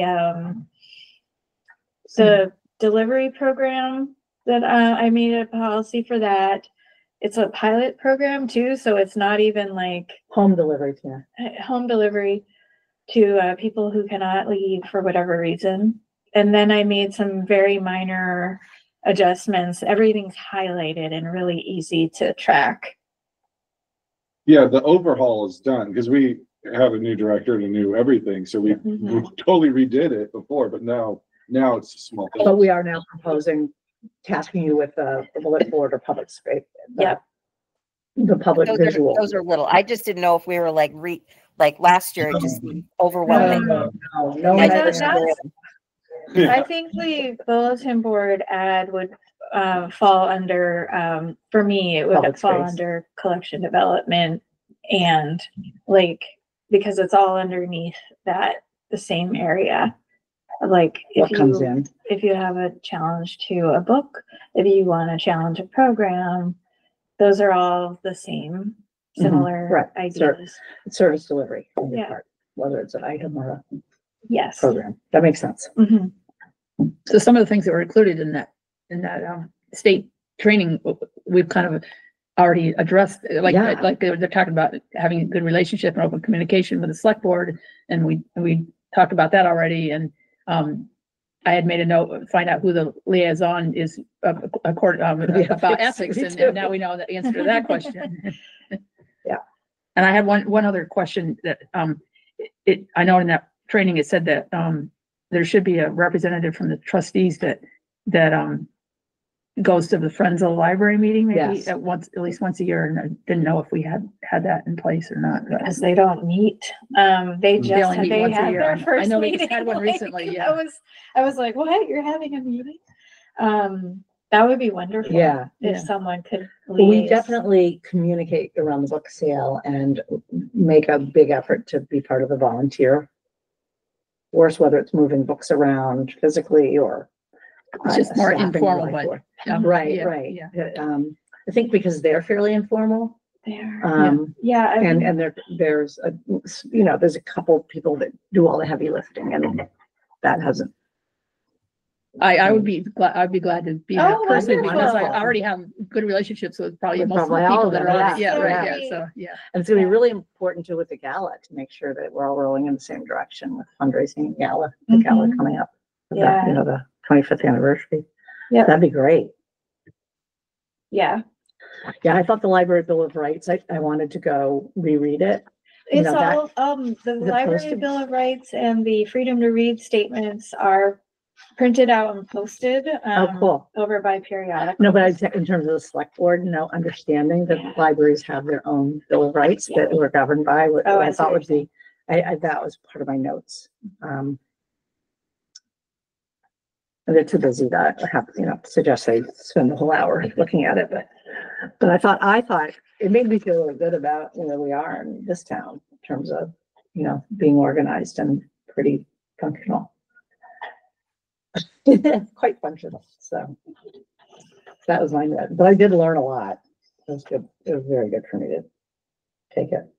the delivery program that I made a policy for that. It's a pilot program too, so it's not even like Home delivery, yeah. home delivery to people who cannot leave for whatever reason. And then I made some very minor adjustments. Everything's highlighted and really easy to track. Yeah, the overhaul is done because we have a new director and a new everything. So we totally redid it before, but now it's a small thing. But we are now proposing tasking you with the bullet board or public space. Yep. The public visual. Those are little. I just didn't know if we were like last year, it just seemed overwhelming. No Yeah, one that's- understood. I think the bulletin board ad would fall under, for me, it would Public fall space. under collection development and because it's all underneath the same area. Like What comes in. if you have a challenge to a book, if you want to challenge a program, those are all the same, right, similar ideas. Service delivery. on your Yeah. part, whether it's an item or a Yes. program. That makes sense. Mhm. So some of the things that were included in that state training, we've kind of already addressed, like they're talking about having a good relationship and open communication with the select board. And we talked about that already. And, I had made a note, find out who the liaison is about ethics. me And too. now we know the answer to that question. Yeah. And I had one other question that, I know in that training, it said that, there should be a representative from the trustees that goes to the Friends of the Library meeting maybe Yes. at least once a year. And I didn't know if we had that in place or not. but- Because they don't meet. They only just meet they once a had year. their I first know they just meeting. had one recently, yeah. I was like, what? You're having a meeting? That would be wonderful. Yeah. If Yeah. someone could. Well, we liaise. definitely communicate around the book sale and make a big effort to be part of the volunteer force, whether it's moving books around physically or. It's just more staffing the informal, library. but. Right, yeah, right. Yeah. I think because they're fairly informal, There. yeah, I mean, and there's a couple people that do all the heavy lifting and that hasn't I would be glad, I'd be glad to be that Oh, person because I wonderful. already have good relationships with probably With most of the probably all people of that are them, on it. yeah. Yeah, right, Yeah. yeah, so, yeah. And it's gonna be Yeah. really important too with the gala to make sure that we're all rolling in the same direction with fundraising gala, the gala Mhm. coming up. Yeah. You know, the 25th anniversary. Yep. That'd be great. Yeah. Yeah, I thought the Library Bill of Rights, I wanted to go reread it. You It's know, that- all, the it Library posted? Bill of Rights and the Freedom to Read statements are printed out and posted. Cool. Over by periodic. No, but in terms of the select board, no understanding that Yeah. libraries have their own Bill of Rights that we're governed by, what Oh, I I see thought what would be, that was part of my notes. And they're too busy to have, suggest they spend the whole hour looking at it, but I thought it made me feel really good about where we are in this town in terms of, being organized and pretty functional. Quite functional, so that was my note, but I did learn a lot. It was good. It was very good for me to take it.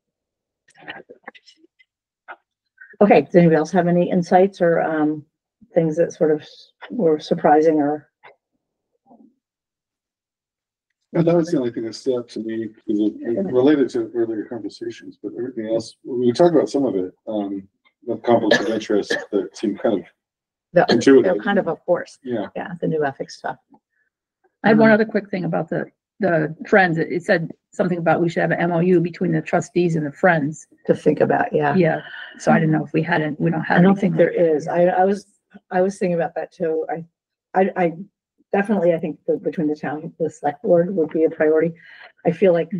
Okay, does anybody else have any insights or things that sort of were surprising or? And that was the only thing that stood out to me, because it related to earlier conversations, but everything else, we talked about some of it, the conflicts of interest that seem kind of They're intuitive. kind of a force. Yeah. Yeah, the new ethics stuff. I had one other quick thing about the Friends. It said something about we should have an MOU between the trustees and the Friends. To think about, yeah. Yeah, so I didn't know if we don't have. I don't think anything. there is. I was thinking about that too. I definitely, I think that between the town, the select board would be a priority. I feel like,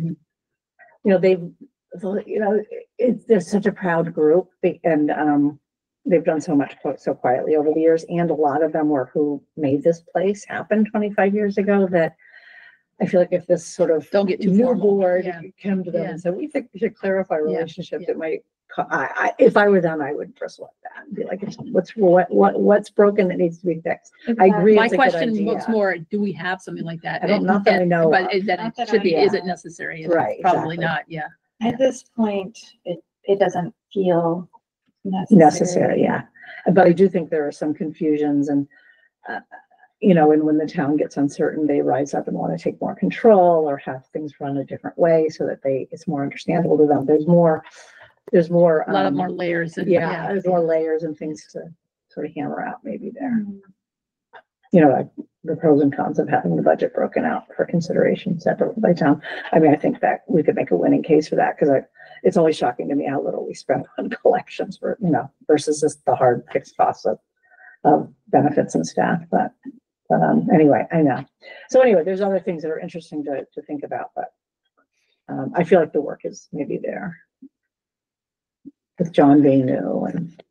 they're such a proud group and they've done so much so quietly over the years. And a lot of them were who made this place happen 25 years ago that I feel like if this sort of Don't get too new formal. board Yeah. come to them Yeah. and say, we think we should clarify relationships, Yeah. it might, if I were them, I would bristle at that and be like, what's broken that needs to be fixed. I agree. My it's a good question was idea. more, do we have something like that? I don't- not that I know But of. that Not it that should I be, know is it of. necessary? Right, Probably exactly. not, yeah. At this point, it doesn't feel Necessary, yeah. But I do think there are some confusions and, and when the town gets uncertain, they rise up and want to take more control or have things run a different way so that it's more understandable to them. There's more. A lot of more layers. And, There's more layers and things to sort of hammer out maybe there. Mm. Like the pros and cons of having the budget broken out for consideration separately by town. I mean, I think that we could make a winning case for that because it's always shocking to me how little we spend on collections for, versus just the hard fixed costs of benefits and staff. But anyway, I know. So anyway, there's other things that are interesting to think about, but I feel like the work is maybe there with John being new and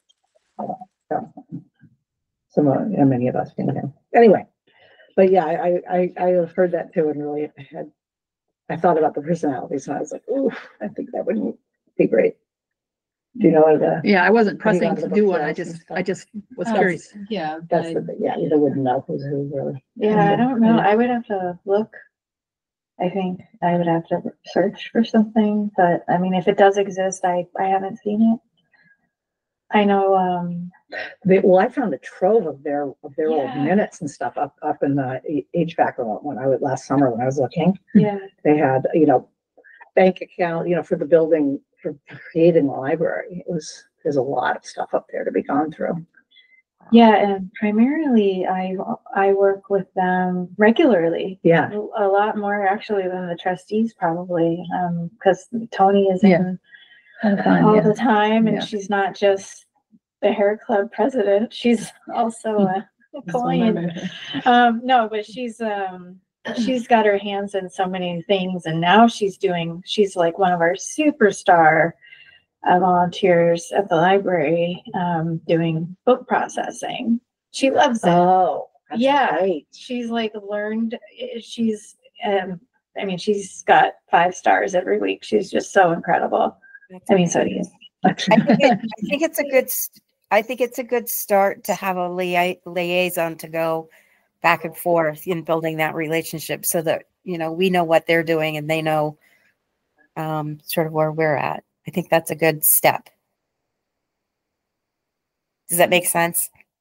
many of us being new. Anyway, but yeah, I have heard that too and really I thought about the personalities and I was like, ooh, I think that would be great. Do you know Yeah, I wasn't Have you pressing gone to to the do book one. I sales and just was Oh, curious. Yeah, that's but you wouldn't know who's who really. Yeah, I don't know. I would have to look. I think I would have to search for something, but I mean, if it does exist, I haven't seen it. I know, I found a trove of their old Yeah. minutes and stuff up in the HVAC when last summer when I was looking. yeah, They had, bank account, for the building, for creating the library. There's a lot of stuff up there to be gone through. yeah, and primarily I work with them regularly. Yeah, A lot more actually than the trustees probably, because Tony is Yeah. in All the time, all yeah. the time, and Yeah. she's not just the hair club president, she's also a client. No, but she's got her hands in so many things, and now she's like one of our superstar volunteers at the library, doing book processing. She loves it. oh, that's Yeah. great. She's like learned, she's she's got 5 stars every week. She's just so incredible. I mean, so do you. I think it's a good start to have a liaison to go back and forth in building that relationship so that, we know what they're doing and they know sort of where we're at. I think that's a good step. Does that make sense?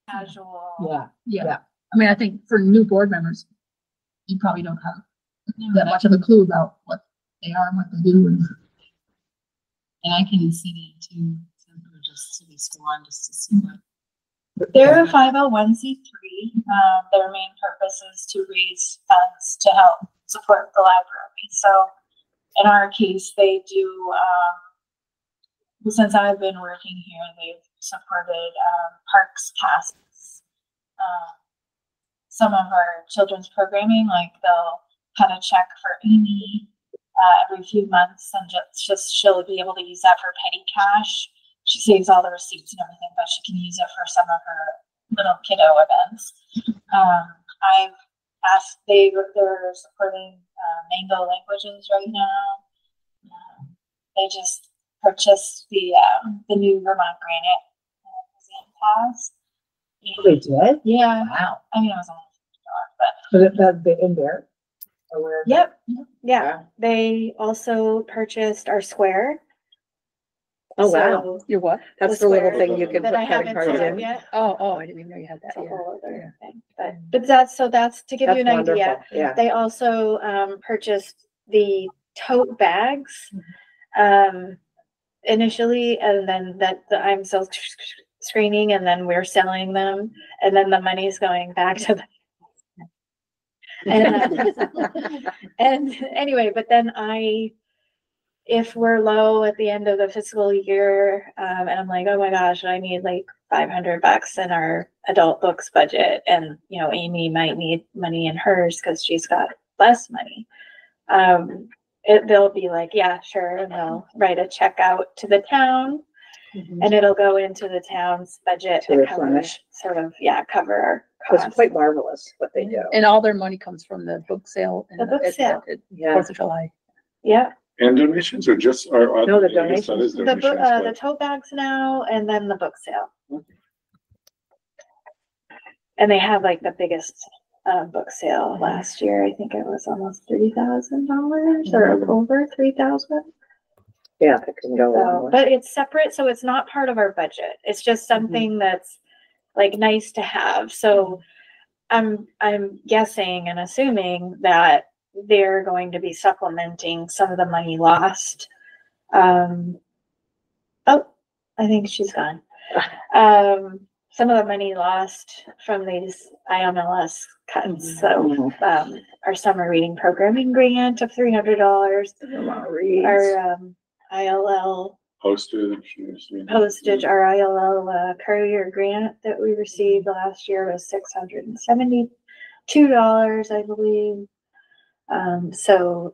casual. Yeah. I mean, I think for new board members, you probably don't have that much of a clue about what they are and what they do. And I can see it too, so we're just city school on just to see what. They're a 501c3. Their main purpose is to raise funds to help support the library. So in our case, they do, since I've been working here, they've supported parks passes, some of our children's programming, like they'll cut a check for Amy every few months, and just she'll be able to use that for petty cash. She saves all the receipts and everything, but she can use it for some of her little kiddo events. I've asked, they're supporting Mango Languages right now. They just purchased the new Vermont Granite museum pass. They did? Yeah. Wow. I mean, it was only $50, Was it that in there? Or where? Yep. Yeah. They also purchased our square. Oh, wow. Your what? That's the little thing you can put That I credit haven't cards set up in. yet. Oh, I didn't even know you had that. That's a Yeah. whole other Yeah. thing. But that's to give you That's an idea. wonderful. Yeah. They also purchased the tote bags initially, and then I'm still screening, and then we're selling them, and then the money's going back to the. And anyway, but then if we're low at the end of the fiscal year, and I'm like, oh my gosh, I need like $500 in our adult books budget, and Amy might need money in hers because she's got less money. They'll be like, yeah, sure, and they'll write a check out to the town, and it'll go into the town's budget To to cover replenish. cover our It's costs. quite marvelous what they do. And all their money comes from the book sale. The book sale. Yeah. 4th of July. Yeah, And donations or just, or? No, the I guess that donations. is the donations, but- tote bags now, and then the book sale. And they had like the biggest book sale last year. I think it was almost $3,000 or over 3,000. Yeah, it can go a long So, way. but it's separate, so it's not part of our budget. It's just something that's like nice to have. So I'm guessing and assuming that they're going to be supplementing some of the money lost. Oh, I think she's gone. Some of the money lost from these IMLS cuts. So our summer reading programming grant of $300, our ILL Postage. postage, our ILL courier grant that we received last year was $672, I believe. So,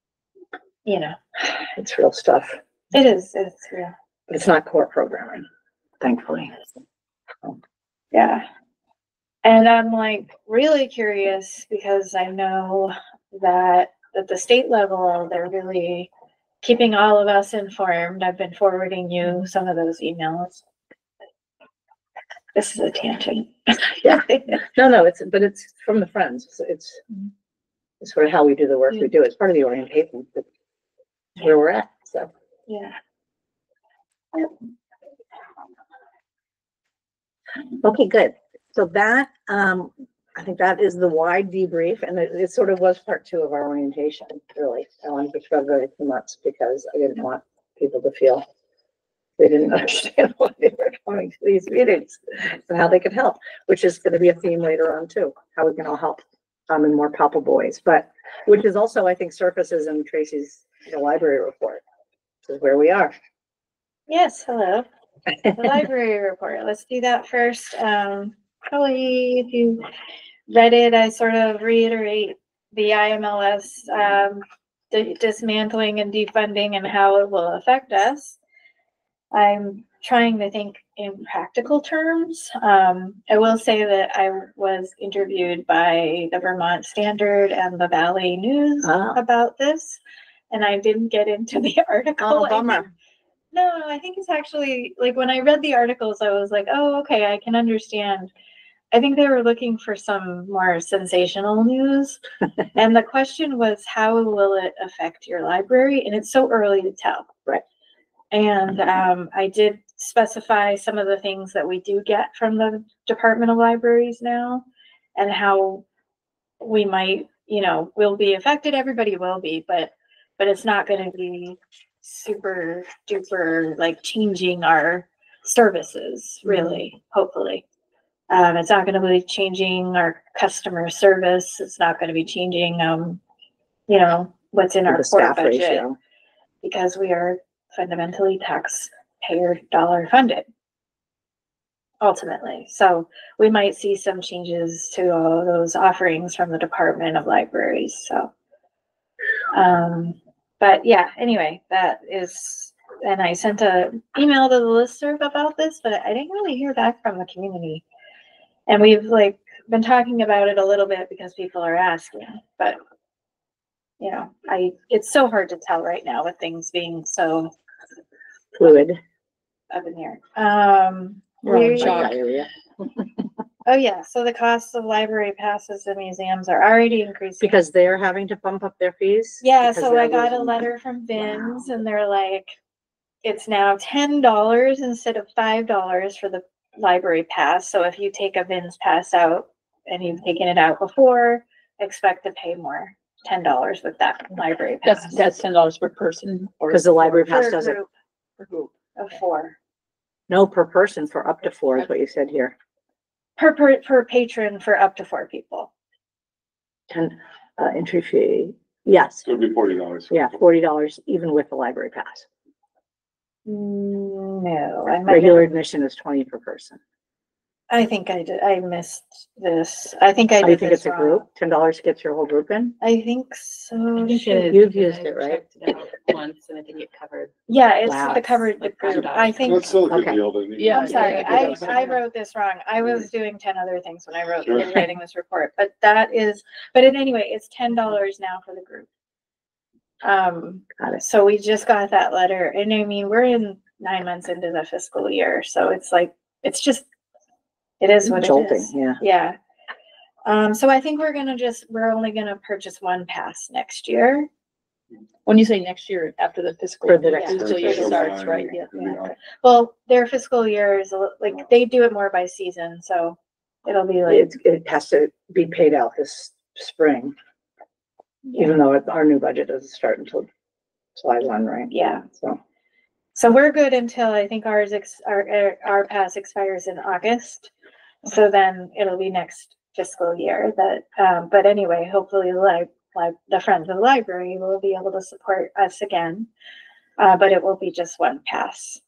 It's real stuff. it's real. But it's not core programming, thankfully. Yeah. And I'm like really curious because I know that at the state level, they're really keeping all of us informed. I've been forwarding you some of those emails. This is a tangent. Yeah. No, it's from the friends. It's sort of how we do the work we do. It's part of the orientation. It's where we're at, so. Yeah. Okay, good. So that, I think that is the wide debrief, and it sort of was part 2 of our orientation, really. I wanted to go very too much because I didn't want people to feel they didn't understand why they were coming to these meetings and how they could help, which is going to be a theme later on too, how we can all help in more palpable ways, but which is also, I think, surfaces in Tracy's library report. This is where we are. Yes, hello. The library report. Let's do that first. Probably if you read it, I sort of reiterate the IMLS dismantling and defunding and how it will affect us. I'm trying to think in practical terms. I will say that I was interviewed by the Vermont Standard and the Valley News about this, and I didn't get into the article. Oh, bummer. No, I think it's actually, like, when I read the articles, I was like, oh, okay, I can understand. I think they were looking for some more sensational news. And the question was, how will it affect your library? And it's so early to tell. Right. And I did specify some of the things that we do get from the Department of Libraries now and how we might, you know, will be affected. Everybody will be, but it's not going to be super duper like changing our services really, hopefully. It's not going to be changing our customer service. It's not going to be changing, you know, what's in our The core staff budget ratio. because we are fundamentally taxpayer dollar funded ultimately. So we might see some changes to all those offerings from the Department of Libraries. So, but yeah, anyway, that is, and I sent an email to the listserv about this, but I didn't really hear back from the community. And we've like been talking about it a little bit because people are asking, but you know, it's so hard to tell right now with things being so Fluid. up in here. We're all in we- shock. Oh yeah, so the costs of library passes to museums are already increasing. Because they're having to bump up their fees? Yeah, Because so they're I got a losing- letter from Vin's and they're like, it's now $10 instead of $5 for the library pass. So if you take a Vin's pass out and you've taken it out before, expect to pay more, $10 with that library pass. That's $10 per person. Or Because the library Per pass doesn't, group per group. of 4. no, per person for up to 4 is what you said here. Per patron for up to 4 people. 10, entry fee, yes, So it'd be $40. yeah, $40 even with the library pass. No, I might Regular admission is 20 per person. I think I missed this. I think I Oh, you did think this it's a wrong. group? $10 gets your whole group in? I think so. You've used it, right? Once, and I think it covered. Yeah, it's Wow. the covered Like group. $5. I think, That's still a good Okay. deal, then. Yeah. I'm sorry, yeah, I wrote this wrong. I was doing 10 other things when I was writing this report, but anyway, it's $10 now for the group. Got it. So we just got that letter and I mean, we're in 9 months into the fiscal year, so it's like, it is what it Jolting, is. yeah. Yeah. So I think we're only gonna purchase 1 pass next year. When you say next year, after the fiscal. For the next fiscal year fiscal starts, year. right? Yeah. Well, their fiscal year is like, they do it more by season, so it'll be like, It has to be paid out this spring, even though our new budget doesn't start until July 1, right? Yeah. So, we're good until I think our pass expires in August. So then it'll be next fiscal year that, but anyway, hopefully like the Friends of the Library will be able to support us again. But it will be just 1 pass.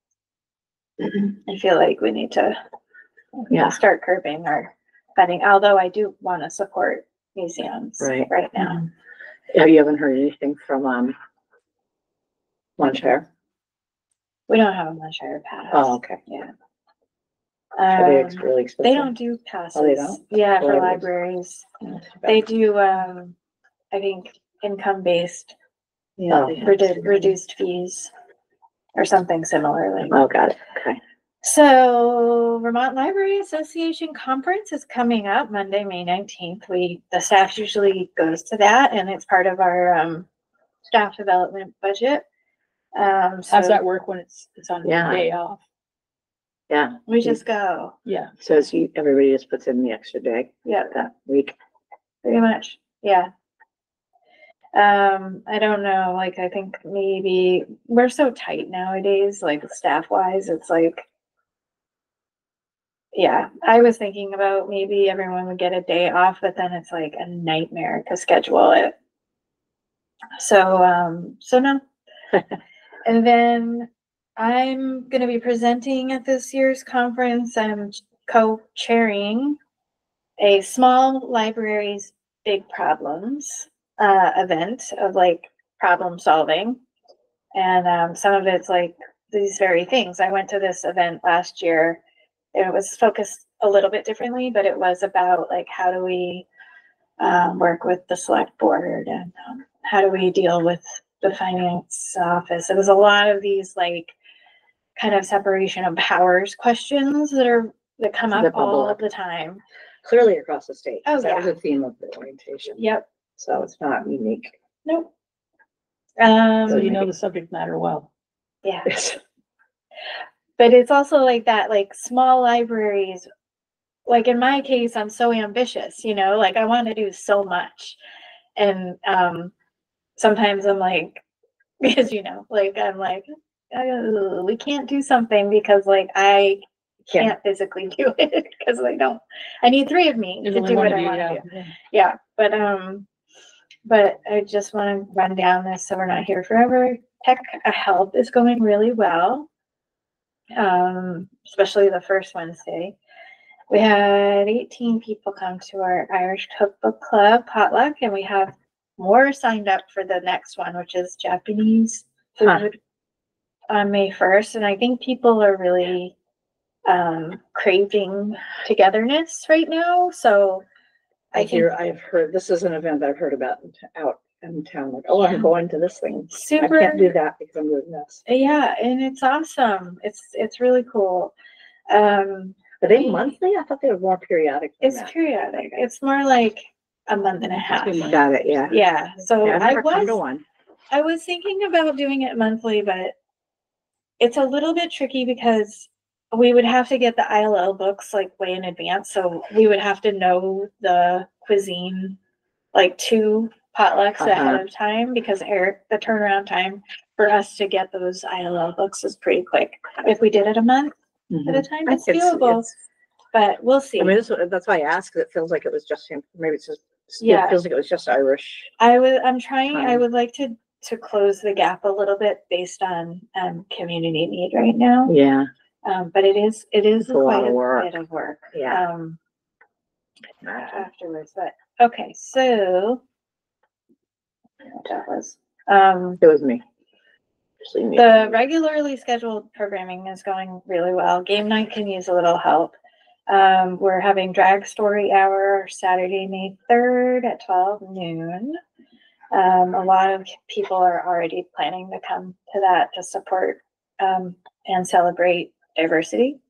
I feel like we need to Yeah. start curbing our spending, although I do want to support museums Right. right now. have you haven't heard anything from, Lunchfare? We don't have a Munshire pass. Oh, okay. Yeah. Are they really expensive? They don't do passes. Oh, they don't? Yeah, for Libraries. libraries. They do, I think, income-based, Yeah. reduced fees or something similar like. Oh, got it. Okay. So Vermont Library Association Conference is coming up Monday, May 19th. The staff usually goes to that and it's part of our, staff development budget. How's So that work when it's on the Yeah. day off? Yeah. we just go. Yeah. Says everybody just puts in the extra day Yeah, that week. pretty much. Yeah. I don't know, like, I think maybe we're so tight nowadays, like staff wise, it's like, yeah, I was thinking about maybe everyone would get a day off, but then it's like a nightmare to schedule it. So no. And then I'm gonna be presenting at this year's conference. I'm co-chairing a small libraries, big problems event of like problem solving. And some of it's like these very things. I went to this event last year. It was focused a little bit differently, but it was about like how do we work with the select board and how do we deal with the finance office. It was a lot of these like kind of separation of powers questions that come That up all bubble up. the time. Clearly across the state. Oh, That was yeah. a theme of the orientation. Yep. So it's not unique. Nope. So you know the subject matter well. Yeah. but it's also like that, like small libraries, like in my case, I'm so ambitious, you know, like I want to do so much. And sometimes I'm like, because you know, like I'm like, oh, we can't do something because like I can't physically do it because I need three of me There's to only do one what of I you, want yeah. to do. Yeah, but I just want to run down this so we're not here forever. Tech Help is going really well, especially the first Wednesday. We had 18 people come to our Irish Cookbook Club potluck, and we have more signed up for the next one, which is Japanese food on May 1st. And I think people are really craving togetherness right now. So I've heard, this is an event I've heard about out in town, like, oh, Yeah. I'm going to this thing. Super. I can't do that because I'm doing this. Yeah, and it's awesome. It's really cool. Are they monthly? I thought they were more periodic. It's periodic. It's more like a month and a half. Got it, yeah. Yeah, so Yeah, I've never come to one. I was thinking about doing it monthly, but it's a little bit tricky because we would have to get the ILL books like way in advance. So we would have to know the cuisine like 2 potlucks ahead of time because the turnaround time for us to get those ILL books is pretty quick. If we did it a month at a time, it's doable, but we'll see. I mean, that's why I asked. It feels like it was just him. Maybe it's just, Yeah. it feels like it was just Irish. I'm trying, I would like to close the gap a little bit based on community need right now. Yeah. But it is It's a lot quite of work. a bit of work. Yeah. Afterwards, but okay, so that was It was me. the regularly scheduled programming is going really well. Game night can use a little help. We're having drag story hour Saturday, May 3rd at 12 noon. A lot of people are already planning to come to that to support and celebrate diversity.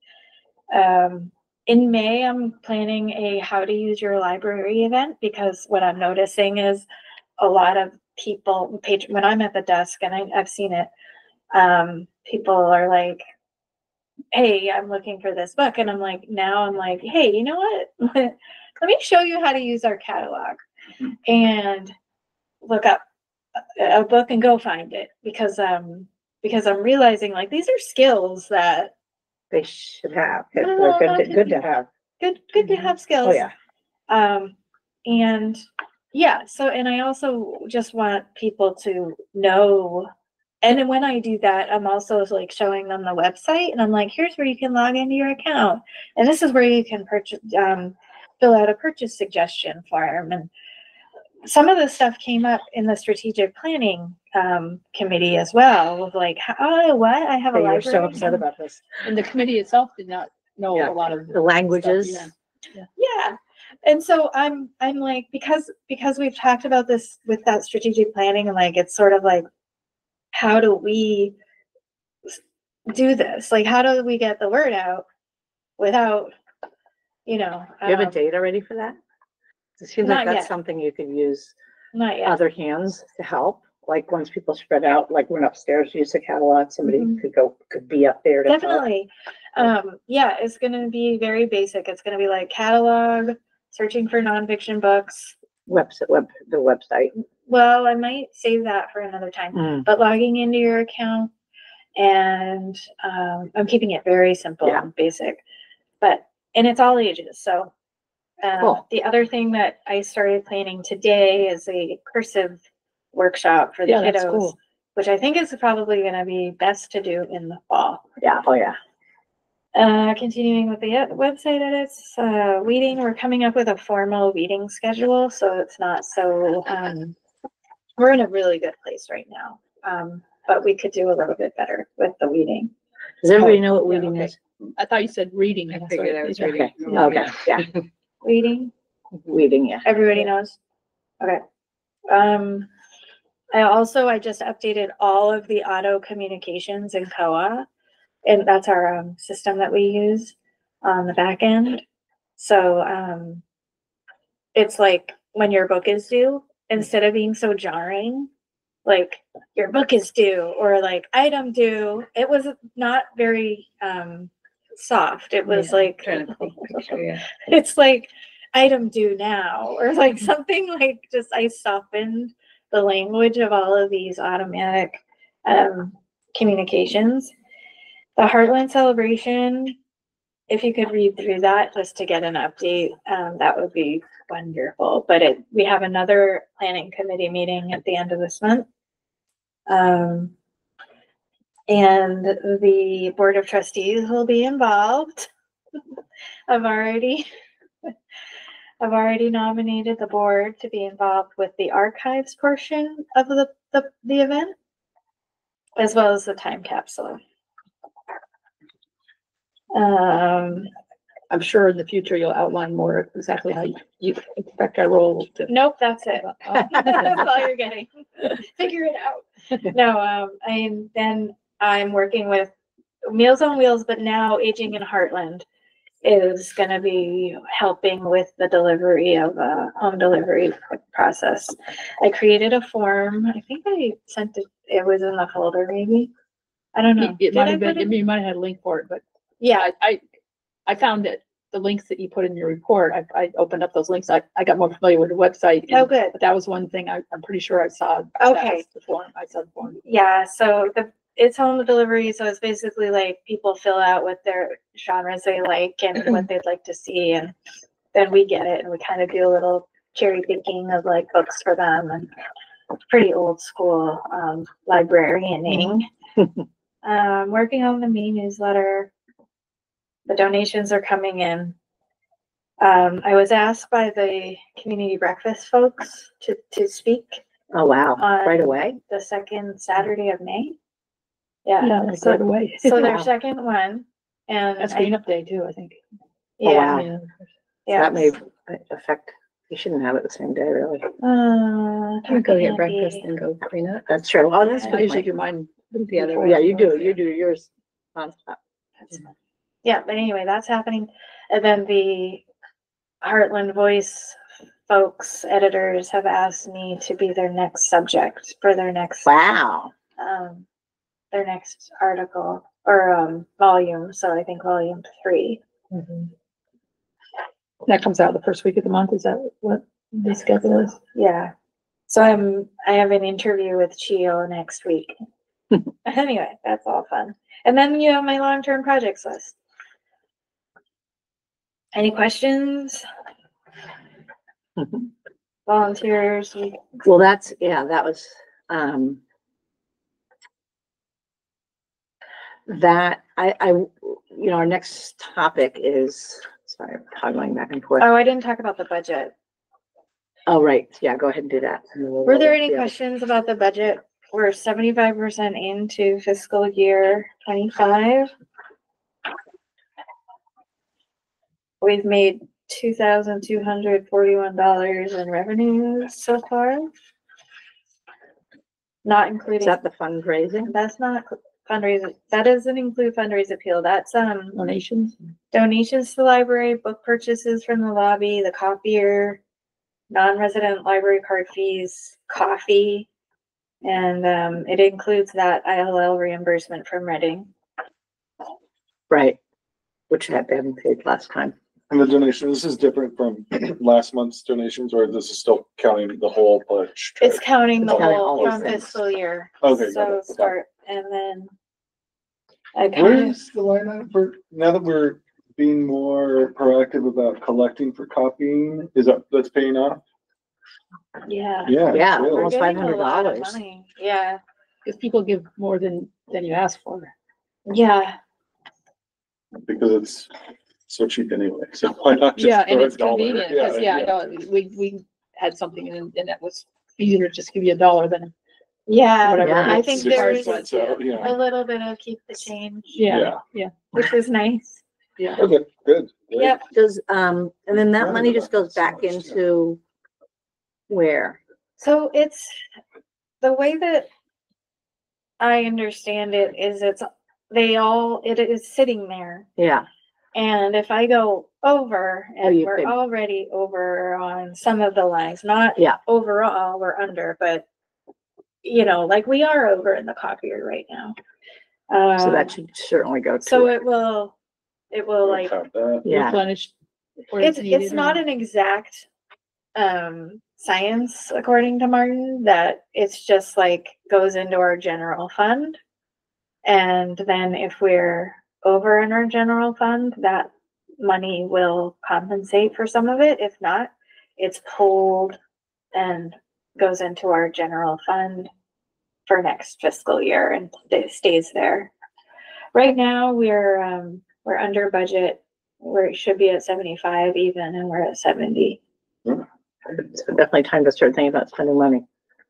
In May, I'm planning a how to use your library event because what I'm noticing is a lot of people, when I'm at the desk and I've seen it, people are like, hey, I'm looking for this book. And I'm like, hey, you know what? Let me show you how to use our catalog and look up a book and go find it because I'm realizing like these are skills that they should have. They're good to have. Good to have skills. Oh yeah. And yeah, so and I also just want people to know. And then when I do that, I'm also like showing them the website and I'm like, here's where you can log into your account. And this is where you can purchase, fill out a purchase suggestion form. And some of the stuff came up in the strategic planning committee as well with like, oh, what? I have a library. You're so upset about this. And the committee itself did not know a lot of the languages. stuff, Yeah. And so I'm like, because we've talked about this with that strategic planning and like, it's sort of like, how do we do this? Like, how do we get the word out without, Do you have a date already for that? It seems like Not that's yet. something you could use not yet. other hands to help. Like once people spread out, like went upstairs, use the catalog, somebody could be up there to help. Definitely. Yeah, it's going to be very basic. It's going to be like catalog, searching for nonfiction books. The website. Well, I might save that for another time, but logging into your account and I'm keeping it very simple and basic, and it's all ages. So Cool. The other thing that I started planning today is a cursive workshop for the Yeah, that's kiddos, cool. which I think is probably going to be best to do in the fall. Yeah. Oh yeah. Continuing with the website edits, weeding, we're coming up with a formal weeding schedule, so it's not so, we're in a really good place right now. But we could do a little bit better with the weeding. Does everybody know what weeding is? I thought you said reading. I figured I was reading. Okay. Yeah. Weeding, Weeding. Yeah. everybody knows? Okay. I just updated all of the auto communications in COA. And that's our system that we use on the back end. So it's like when your book is due, instead of being so jarring, like your book is due or like item due. It was not very soft. It was like it's like item due now or like something like just I softened the language of all of these automatic communications. The Heartland celebration, if you could read through that just to get an update, that would be wonderful. But we have another planning committee meeting at the end of this month. And the Board of Trustees will be involved. I've already nominated the board to be involved with the archives portion of the event, as well as the time capsule. I'm sure in the future you'll outline more exactly how you expect our role to. Nope, that's it. That's all you're getting. Figure it out. No, I'm working with Meals on Wheels, but now Aging in Heartland is going to be helping with the delivery of a home delivery process. I created a form. I think I sent it. It was in the folder, maybe. I don't know. It might have been. You might have had a link for it, but yeah, I found that the links that you put in your report. I opened up those links. I got more familiar with the website. Oh, good. But that was one thing I'm pretty sure I saw. Okay. The form. I saw the form. Yeah. So it's home delivery. So it's basically like people fill out what their genres they like and what they'd like to see. And then we get it and we kind of do a little cherry picking of like books for them and pretty old school librarianing. Working on the main newsletter. The donations are coming in. I was asked by the community breakfast folks to speak. Oh, wow. Right away? The second Saturday of May. Yeah, like right away. So their second one, and that's Green Up Day too, I think. Yeah, oh, wow. yeah. So that may affect. You shouldn't have it the same day, really. You go get breakfast and go clean up. That's true. Well, that's I good. usually do mine the other way. Yeah, you do. You do yours nonstop. Yeah, but anyway, that's happening, and then the Heartland Voice folks, editors have asked me to be their next subject for their next their next article or volume. So I think volume 3. Mm-hmm. That comes out the first week of the month. Is that what the schedule is? Yeah. So I have an interview with Chio next week. Anyway, that's all fun. And then you have my long-term projects list. Any questions? Volunteers? Well, that was, that our next topic is, sorry, I'm toggling back and forth. Oh, I didn't talk about the budget. Oh, right. Yeah, go ahead and do that. Were there any questions about the budget? We're 75% into fiscal year 25. We've made $2,241 in revenues so far. Not including. Is that the fundraising? That's not fundraising. That doesn't include fundraise appeal. That's donations. Donations to the library, book purchases from the lobby, the copier, non-resident library card fees, coffee, and it includes that ILL reimbursement from Reading. Right, which had been paid last time. And the donation, this is different from last month's donations, or this is still counting the whole pledge? It's counting the whole from things. fiscal year. Okay. So start, and then where's the line item for, now that we're being more proactive about collecting for copying, that's paying off? Yeah. Yeah, really. almost We're getting a lot of $500. money. Yeah. Because people give more than you ask for. Yeah. Because it's so cheap anyway, so why not just Yeah, and throw a it's dollar? convenient, because, I know, we had something and that was easier to just give you $1 than Yeah. whatever. Yeah. I think 60 there's cents out, yeah. a little bit of keep the change, Yeah. which is nice. Yeah. Okay, good. Great. Yep. Does, and then that money just goes back into where? So it's the way that I understand it is it is sitting there. Yeah, And if I go over and you we're could- already over on some of the lines, not Yeah. overall, we're under, but you know, like we are over in the copier right now. So that should certainly go to. So it will like, Yeah. Replenish. where it's needed, not or- an exact science according to Martin, that it's just like goes into our general fund. And then if we're over in our general fund, that money will compensate for some of it. If not, it's pulled and goes into our general fund for next fiscal year and it stays there. Right now, we're under budget. We should be at 75 even, and we're at 70. It's definitely time to start thinking about spending money.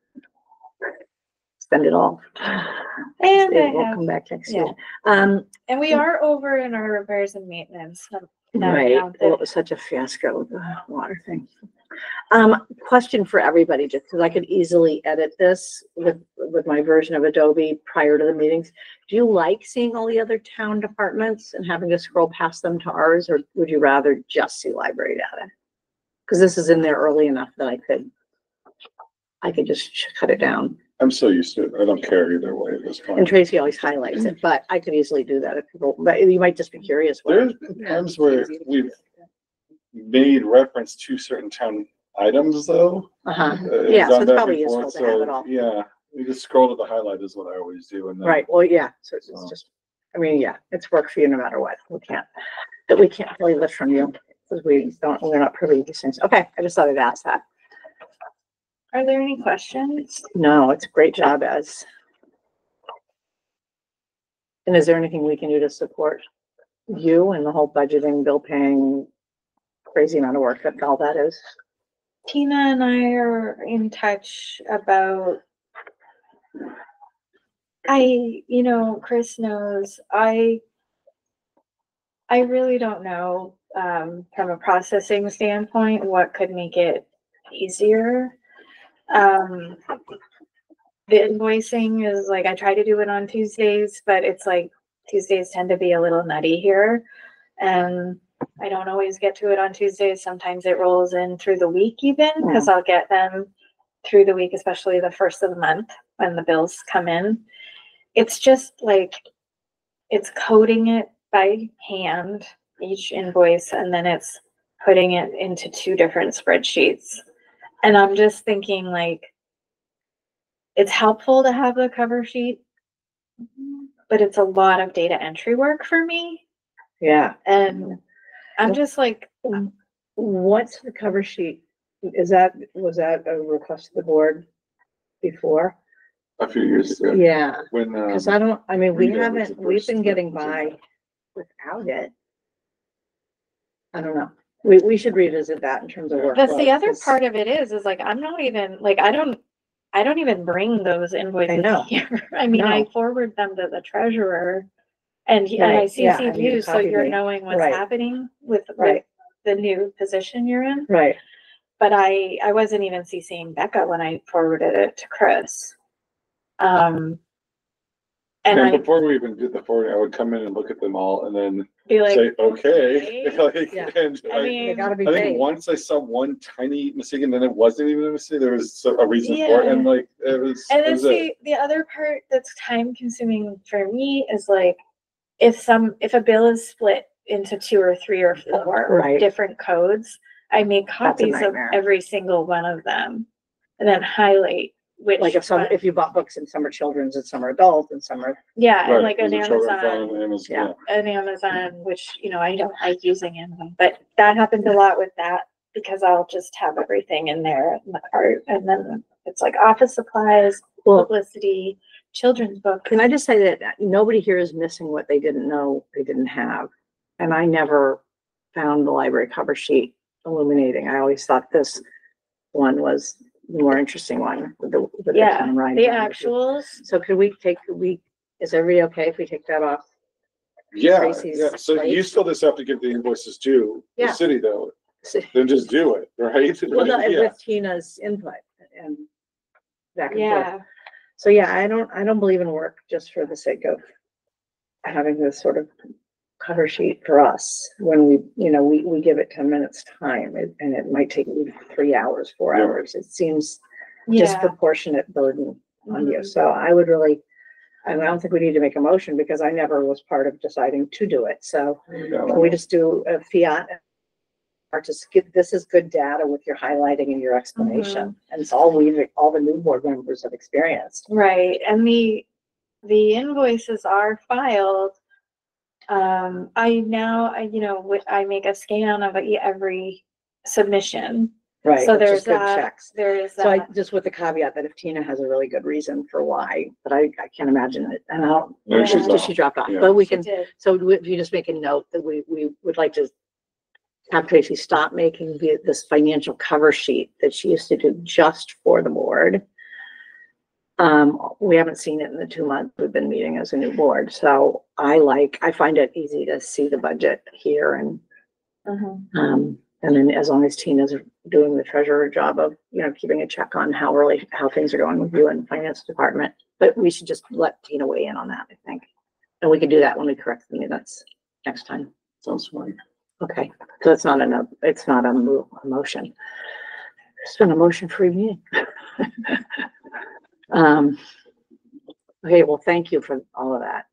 Spend it all. And It will come back next year. And we are over in our repairs and maintenance. Right. Well, it was such a fiasco with the water thing. Question for everybody, just because I could easily edit this with my version of Adobe prior to the meetings. Do you like seeing all the other town departments and having to scroll past them to ours, or would you rather just see library data? Because this is in there early enough that I could just cut it down. I'm so used to it. I don't care either way. It's fine. And Tracy always highlights it, but I could easily do that if people, but you might just be curious. There's been times where we've made reference to certain town items though. Yeah, so Done it's that probably before, useful to have it all. Yeah, you just scroll to the highlight is what I always do. And then, Right, well, yeah, so it's just, I mean, yeah, it's work for you no matter what. We can't really lift from you because we're not privy to these things. Okay, I just thought I'd ask that. Are there any questions? No, it's a great job, Ez. And is there anything we can do to support you and the whole budgeting, bill paying, crazy amount of work that all that is? Tina and I are in touch about, Chris knows, I really don't know, from a processing standpoint, what could make it easier. The invoicing is like, I try to do it on Tuesdays, but it's like Tuesdays tend to be a little nutty here. And I don't always get to it on Tuesdays. Sometimes it rolls in through the week even, because I'll get them through the week, especially the first of the month when the bills come in. It's just like, it's coding it by hand, each invoice, and then it's putting it into 2 different spreadsheets. And I'm just thinking like, it's helpful to have the cover sheet, but it's a lot of data entry work for me. Yeah. And I'm just like, what's the cover sheet? Was that a request of the board before? a few years ago. Yeah, When, because we've Rita was the we've been first getting that was in by without it. I don't know. We should revisit that in terms of work. that's the other part of it is like, I'm not even, like, I don't even bring those invoices know. here. I mean, I No. forward them to the treasurer and I Right, yeah, CC and you you, so copy you're me. knowing what's Right. happening with Right. the new position you're in. Right. But I wasn't even CCing Becca when I forwarded it to Chris. And And I before we even did the forwarding, I would come in and look at them all and then be like, say, okay. Like, Yeah. and I They mean, gotta be I think paid. once I saw one tiny mistake and then it wasn't even a mistake, there was a reason for it. Yeah. And like, it was. and it then was it. the other part that's time consuming for me is like, if a bill is split into 2 or 3 or 4 Right. different codes, I make That's a copies of nightmare. every single one of them and then highlight which Like one. if you bought books and some are children's and some are adult and some are, Yeah, and Right, like an there's a children's Amazon. fund, Amazon, Yeah. yeah. An Amazon, which, I don't like using Amazon, but that happens a lot with that because I'll just have everything in there in the cart and then it's like office supplies, well, publicity, children's books. can I just say that nobody here is missing what they didn't know they didn't have. And I never found the library cover sheet illuminating. I always thought this one was the more interesting one with the Yeah, town writing. the actuals. So is everybody okay if we take that off? Yeah, Tracy's yeah. So plate. you still just have to give the invoices to the Yeah. city though. Then just do it, right? Well, no, Like, yeah. with Tina's input and back and forth. Yeah, So yeah, I don't believe in work just for the sake of having this sort of cover sheet for us when we give it 10 minutes time and it might take 3 hours, 4 Yeah. hours. It seems yeah. disproportionate burden on you. So I would really, and I don't think we need to make a motion because I never was part of deciding to do it. So can we just do a fiat? Or just give, this is good data with your highlighting and your explanation. And it's all all the new board members have experienced. Right, and the invoices are filed. I make a scan of every submission. Right. So which is there's good that, checks. there's So I, that. just with the caveat that if Tina has a really good reason for why, but I can't imagine it. And I'll, No, she's just she dropped off, Yeah. but we She can, did. so if you just make a note that we would like to have Tracy stop making this financial cover sheet that she used to do just for the board. We haven't seen it in the 2 months we've been meeting as a new board. So I find it easy to see the budget here and, and then as long as Tina's doing the treasurer job of, keeping a check on how things are going with you in the finance department. But we should just let Tina weigh in on that, I think. And we can do that when we correct the minutes next time. Sounds fine. Okay, so it's not a motion. It's been a motion-free meeting. Okay, well, thank you for all of that.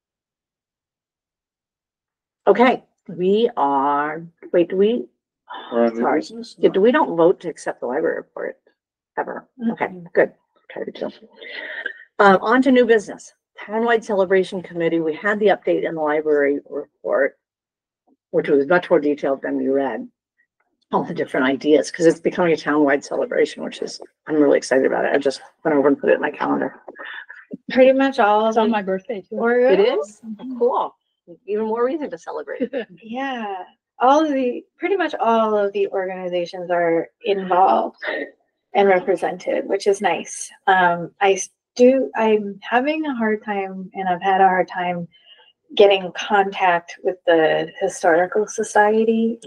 Okay, we don't vote to accept the library report ever. Okay, good. Try to do. On to new business. Townwide Celebration Committee, we had the update in the library report, which was much more detailed than we read. All the different ideas, because it's becoming a townwide celebration, I'm really excited about it. I just went over and put it in my calendar. Pretty much all It's of on the my birthday too. It is? Cool. Even more reason to celebrate. Yeah, pretty much all of the organizations are involved and represented, which is nice. I'm having a hard time, and I've had a hard time getting contact with the Historical Society.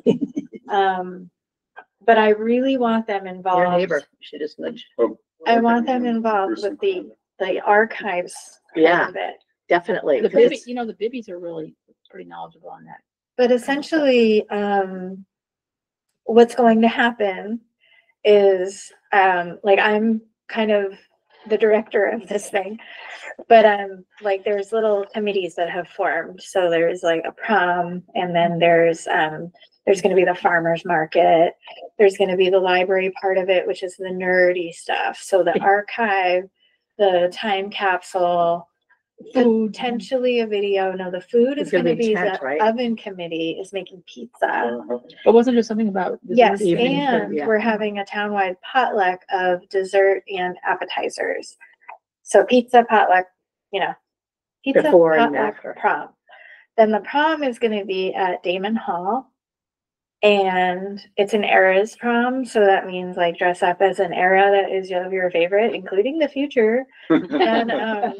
But I really want them involved. Your neighbor, she just nudged. I want them involved with the archives part of it. Definitely. The Bibbies are really pretty knowledgeable on that. But essentially, what's going to happen is, I'm kind of the director of this thing, but there's little committees that have formed. So there's like a prom, and then there's going to be the farmer's market. There's going to be the library part of it, which is the nerdy stuff. So the archive, the time capsule, potentially a video. No, the food is going to be the oven committee is making pizza. But wasn't there something about? Yes, and we're having a townwide potluck of dessert and appetizers. So pizza, potluck, pizza, Before and potluck, after. prom. Then the prom is going to be at Damon Hall. And it's an eras prom, so that means dress up as an era that is of your favorite, including the future. And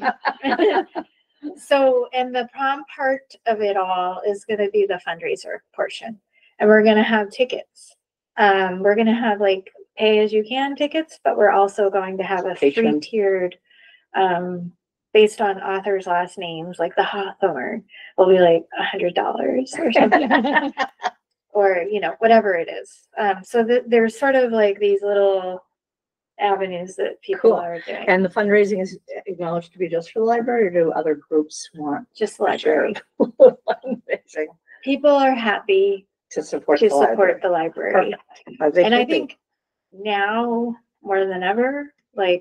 and the prom part of it all is going to be the fundraiser portion, and we're going to have tickets. We're going to have pay as you can tickets, but we're also going to have a three-tiered, based on authors' last names, like the Hawthorne will be $100 or something. Or, whatever it is. So there's sort of these little avenues that people are doing. And the fundraising is acknowledged to be just for the library, or do other groups want just the library? Fundraising People are happy to support the library. And I think now more than ever,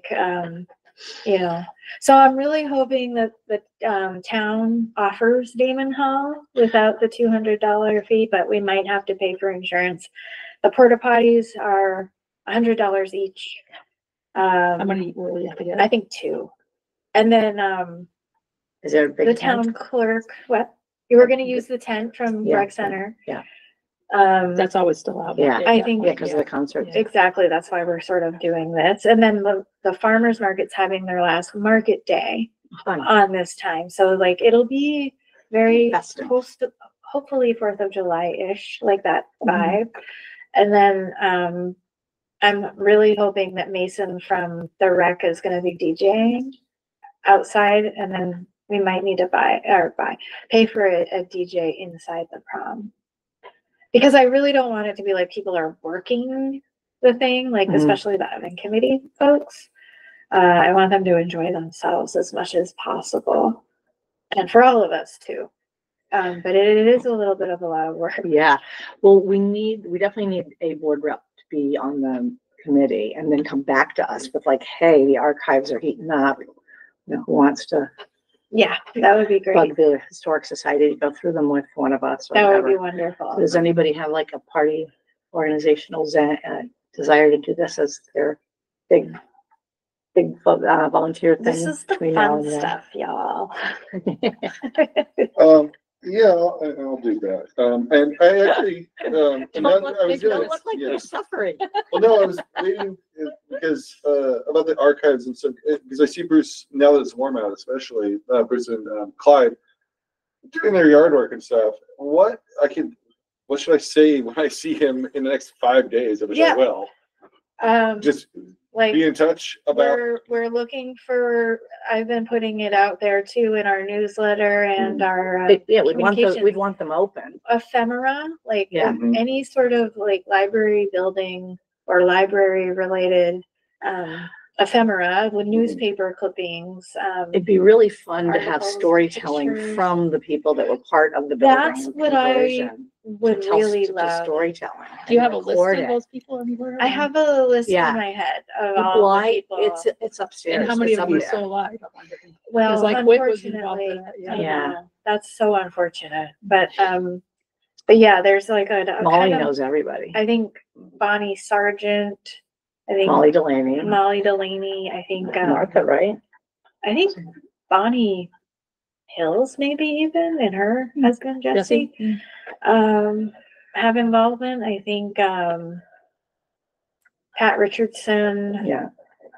so I'm really hoping that the town offers Damon Hall without the $200 fee, but we might have to pay for insurance. The porta potties are $100 each. How many will we have to get? I think 2. And then is there a big the town clerk? What? You were going to use the tent from Rec Center. Yeah. That's always still out. Yeah, I think because of the concert. Exactly. That's why we're sort of doing this. And then the farmers market's having their last market day on this time. So it'll be very close to hopefully 4th of July-ish, that vibe. And then I'm really hoping that Mason from the Rec is going to be DJing outside, and then we might need to pay for a DJ inside the prom. Because I really don't want it to be people are working the thing, especially the oven committee folks. I want them to enjoy themselves as much as possible. And for all of us too. But it is a little bit of a lot of work. Yeah, well, we definitely need a board rep to be on the committee and then come back to us with like, hey, the archives are heating up. You know, who wants to Yeah, that would be great. bug the Historic Society to go through them with one of us or That would be whatever. wonderful. Does anybody have like a party organizational desire to do this as their big volunteer thing? This is the between now fun and then? stuff, y'all. Yeah, I'll do that. And I actually, Don't look like you're suffering. well, no, I was waiting because, about the archives and stuff, because I see Bruce, now that it's warm out, especially, Bruce and Clyde doing their yard work and stuff. What should I say when I see him in the next 5 days, which I will? Just Like, be in touch about. we're looking for, I've been putting it out there too in our newsletter and our Yeah, we'd communications. want them open. Ephemera, like Yeah. any sort of like library building or library related ephemera with newspaper clippings. It'd be really fun to have Articles, storytelling pictures. from the people that were part of the building. That's what I conversion would to tell really to love. storytelling. Do you have and a list record of it. those people anywhere? I have a list Yeah. in my head of Well, all the people. it's upstairs. And how many It's of them are up still there. alive? Well, Because like Wick was involved in unfortunately, that, I Yeah. know. That's so unfortunate. But yeah, there's like a Molly kind of, knows everybody. I think Bonnie Sargent, I think Molly Delaney, Molly Delaney, I think Martha, right? I think Bonnie Hills maybe even and her husband Jesse have involvement. I think Pat Richardson, Yeah.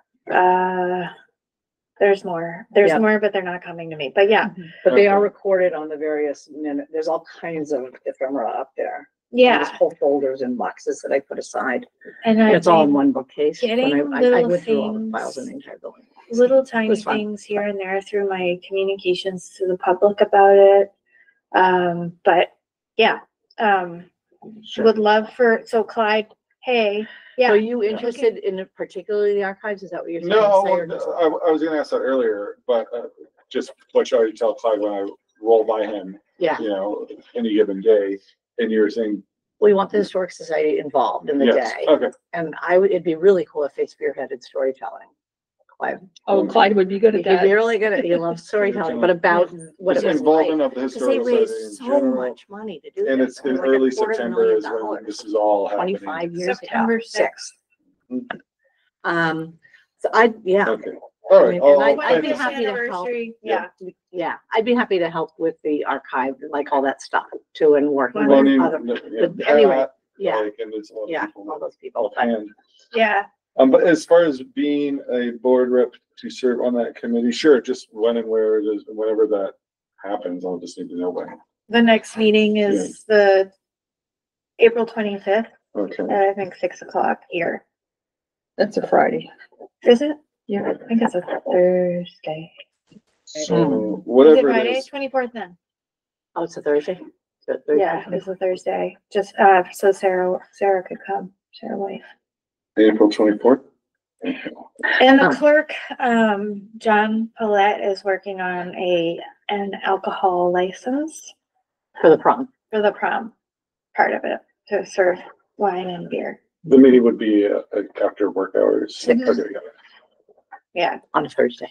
there's more. There's Yeah. more, but they're not coming to me. But yeah, But they are recorded on the various minute. There's all kinds of ephemera up there. yeah. There's whole folders and boxes that I put aside. And I It's all in think one bookcase. When getting I little went through all the things- files and archived them. little tiny was fun. things here and there through my communications to the public about it. But yeah, would love for, so Clyde, hey, So yeah, are you interested in particularly the archives? Is that what you're saying? No, Say, or just- I was gonna ask that earlier, but just what should I tell Clyde when I roll by him, Yeah, you know, any given day? And you were saying, we want the Historic Society involved in the yes, day. okay. And it'd be really cool if they spearheaded storytelling. Clyde. Oh, Clyde would be good at He'd that. be really good at, he loves storytelling, but about what Just it was involvement like. of the Because they historical society raised in so general. much money to do this. And it's I mean, in like early $250,000 September is when this is all happening. 25 years ago. September 6th. So yeah. Okay, all I right. mean, and I'd I'll- be happy to help. Yeah. Yeah, I'd be happy to help with the archive, like all that stuff too, and working Well, I with mean, other, yeah, but anyway, Pat, yeah, like, and there's a lot of yeah, people all those people. But offhand. Yeah. But as far as being a board rep to serve on that committee, sure, just when and where it is, whenever that happens, I'll just need to know when. The next meeting is the April 25th, Okay. I think 6:00 here. That's a Friday. Is it? Yeah, I think it's a Thursday. So Is it whatever it Friday? is, 24th then? Oh, it's a Thursday? It's a Thursday. Yeah, it's a Thursday. Just, so Sarah could come, Sarah White. April 24th. And the Oh. clerk, John Paulette is working on an alcohol license For the prom. for the prom part of it, to serve wine and beer. The meeting would be after work hours. Six. Okay, got it. Yeah, On a Thursday.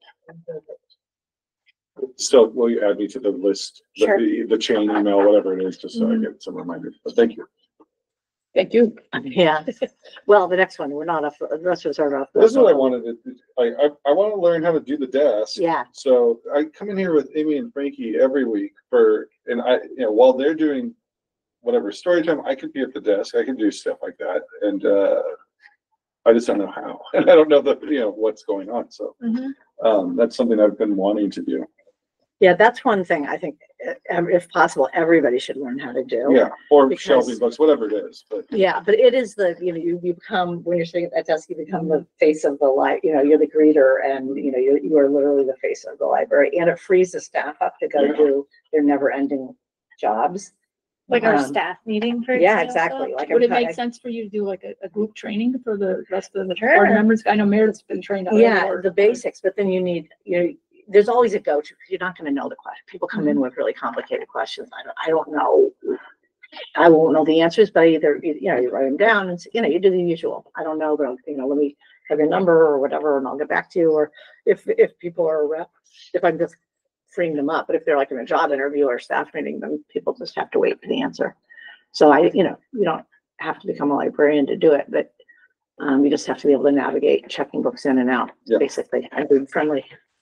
Still, will you add me to the list, Sure. the chain email, whatever it is, just so I get some reminders. But thank you. Thank you. Yeah. Well, the next one, we're not off, the rest of us are off. This is what I wanted to, I want to learn how to do the desk. Yeah. So I come in here with Amy and Frankie every week and while they're doing whatever story time, I could be at the desk, I can do stuff like that. And, I just don't know how. And I don't know what's going on. So, Mhm. that's something I've been wanting to do. Yeah, that's one thing I think, if possible, everybody should learn how to do. Yeah. Or Because- shelving books, whatever it is, but. Yeah, but it is you become, when you're sitting at that desk, you become the face of the you're the greeter and, you are literally the face of the library. And it frees the staff up to go Yeah. do their never ending jobs. Like our Um, staff meeting, for Yeah, example? exactly. Like Would it I'm- make sense for you to do like a group training for the rest of the Sure. board members? I know Meredith's been trained. already, Yeah, or- the basics, but then there's always a go-to, because you're not gonna know the question. People come in with really complicated questions. I don't know. I won't know the answers, but you write them down and, you do the usual. I don't know, but, let me have your number or whatever, and I'll get back to you. Or if people are, if I'm just freeing them up, but if they're like in a job interview or staff meeting, then people just have to wait for the answer. So you don't have to become a librarian to do it, but you just have to be able to navigate checking books in and out, basically, and being friendly.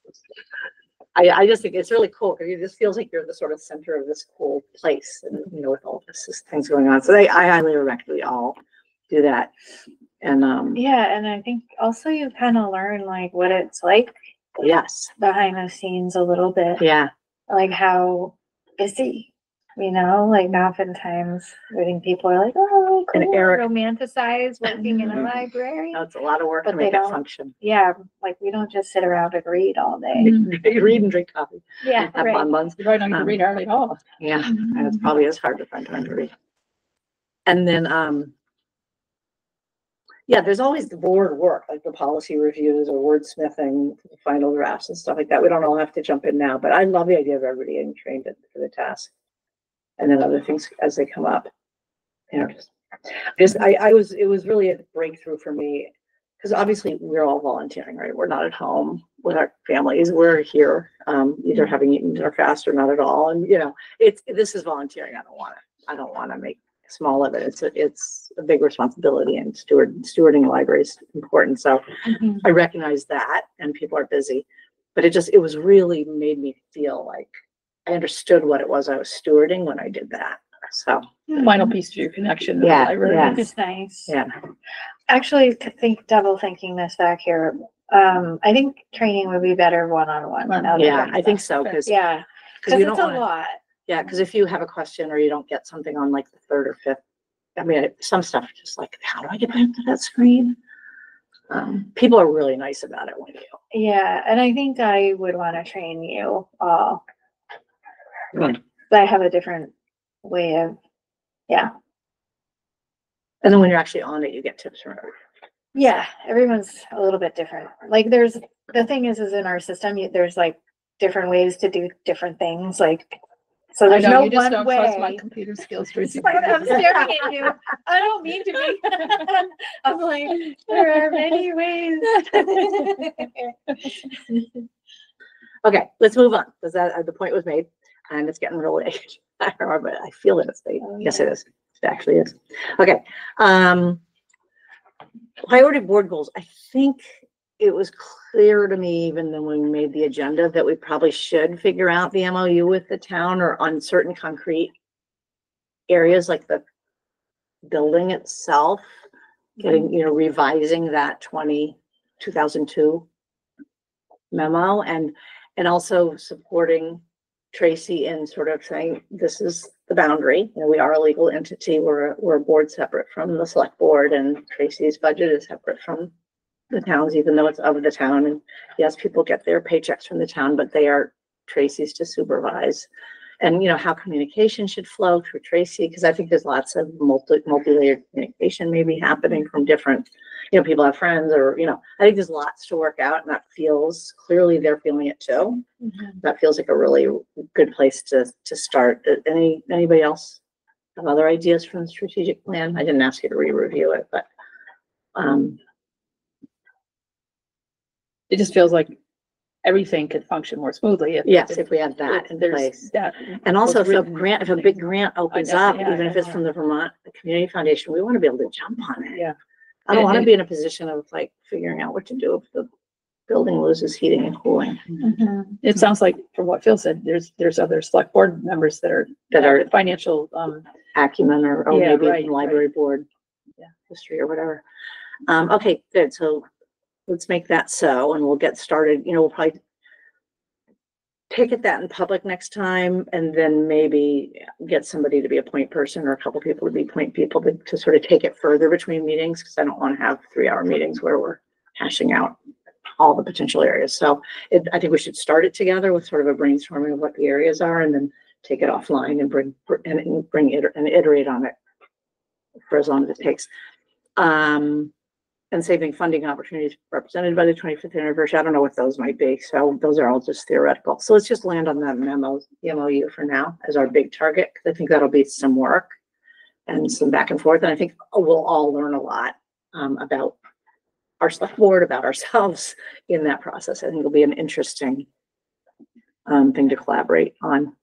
I just think it's really cool, because it just feels like you're the sort of center of this cool place, and with all this things going on. So I highly recommend we all do that. And Yeah, and I think also you kind of learn like what it's like yes, behind the scenes a little bit. yeah, Like how busy, like oftentimes I think people are like, oh, cool, And Eric- romanticize working in a library. it's a lot of work But to they make it don't- function. Yeah, like we don't just sit around and read all day. You read and drink coffee, Yeah, have right. bonbons. You probably don't need to read hardly at all. Yeah, and it's probably is hard to find time to read. And then, there's always the board work, like the policy reviews or wordsmithing, the final drafts and stuff like that. We don't all have to jump in now, but I love the idea of everybody getting trained for the task. And then other things as they come up. It was really a breakthrough for me, because obviously we're all volunteering, right? We're not at home with our families. We're here, either having eaten dinner fast or not at all. And this is volunteering. I don't want to make small of it. It's a big responsibility, and stewarding a library is important. So I recognize that, and people are busy, but it was really made me feel like I understood what it was I was stewarding when I did that. So Final piece to your connection. to the Yeah, library. yeah. It's nice. yeah, Actually, double thinking this back here. I think training would be better one-on-one. now that yeah, I'm I think back. so, because Yeah, you because don't it's a want to. lot. Yeah, because if you have a question or you don't get something on like the third or fifth, some stuff just like, how do I get back to that screen? People are really nice about it when you. Yeah, and I think I would want to train you all. Good. But I have a different way of, And then when you're actually on it, you get tips from everyone. yeah, everyone's a little bit different. Like the thing is in our system, there's like different ways to do different things, like, so I there's know, no you just one don't trust my way. computer skills, Tracy. I'm staring at you. I don't mean to be. I'm like, there are many ways. Okay, let's move on, because the point was made, and it's getting really late. I feel that it's late. Yes, it is. It actually is. Okay. Priority board goals. I think it was clear to me, even then when we made the agenda, that we probably should figure out the MOU with the town, or on certain concrete areas like the building itself, getting, revising that 2002 memo, and also supporting Tracy in sort of saying, this is the boundary. We are a legal entity. We're a board separate from the select board, and Tracy's budget is separate from the town's, even though it's of the town. And yes, people get their paychecks from the town, but they are Tracy's to supervise. And how communication should flow through Tracy, because I think there's lots of multi-layered communication maybe happening from different, people have friends, or, I think there's lots to work out, and that feels, clearly they're feeling it too. That feels like a really good place to start. Anybody else have other ideas from the strategic plan? I didn't ask you to re-review it, but It just feels like everything could function more smoothly. if we have that in there's place. that. And also, was if written. if a big grant opens up, yeah, even if it's from the Vermont Community Foundation, we want to be able to jump on it. Yeah. I don't want to And- be in a position of like figuring out what to do if the building loses heating and cooling. It sounds like, from what Phil said, there's other select board members that are financial, Acumen or Yeah, maybe right, even library board, history or whatever. Okay, good. So let's make that so, and we'll get started. We'll probably picket that in public next time, and then maybe get somebody to be a point person, or a couple people to be point people to sort of take it further between meetings, because I don't want to have 3-hour meetings where we're hashing out all the potential areas. So I think we should start it together with sort of a brainstorming of what the areas are, and then take it offline and bring it and iterate on it for as long as it takes. And saving funding opportunities represented by the 25th anniversary. I don't know what those might be. So those are all just theoretical. So let's just land on that the MOU for now as our big target, because I think that'll be some work and some back and forth. And I think we'll all learn a lot about our select board, about ourselves in that process. I think it'll be an interesting thing to collaborate on.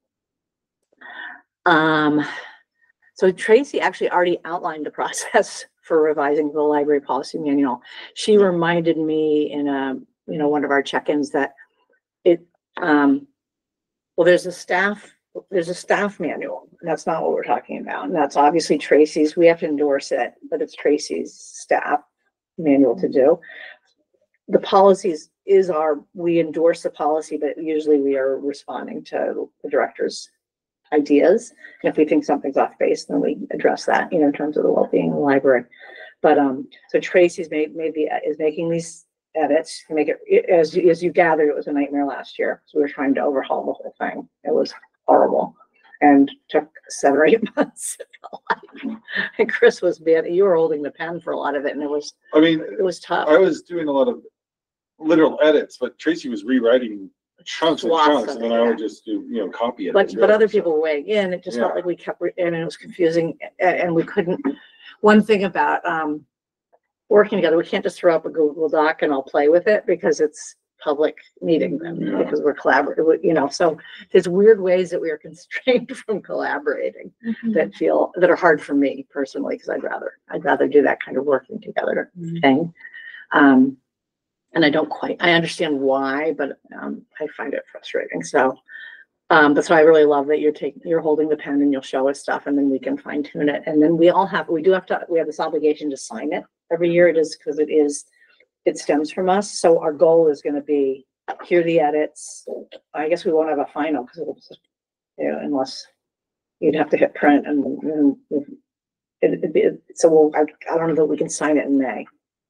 So Tracy actually already outlined the process for revising the library policy manual. She reminded me in one of our check-ins that well, there's a staff manual. And that's not what we're talking about. And that's obviously Tracy's. We have to endorse it, but it's Tracy's staff manual to do. The policies we endorse the policy, but usually we are responding to the director's ideas. And if we think something's off base, then we address that, in terms of the well-being of the library. But so Tracy's is making these edits to make it, as you gathered, it was a nightmare last year. So we were trying to overhaul the whole thing. It was horrible and took 7 or 8 months. And Chris was bad. You were holding the pen for a lot of it, and it was tough. I was doing a lot of literal edits, but Tracy was rewriting chunks and chunks, and then I would just do, copy it. But other people were weighing in. It just felt like we kept, and it was confusing, and we couldn't. One thing about working together, we can't just throw up a Google Doc and I'll play with it, because it's public meeting them, because we're collaborating, so there's weird ways that we are constrained from collaborating that are hard for me personally, because I'd rather do that kind of working together thing. And I understand why, but I find it frustrating. So that's why I really love that you're holding the pen and you'll show us stuff, and then we can fine tune it. And then we have this obligation to sign it every year. It is because it stems from us. So our goal is going to be, here are the edits. I guess we won't have a final, because it'll just, unless you'd have to hit print, and it'd be, so I don't know that we can sign it in May.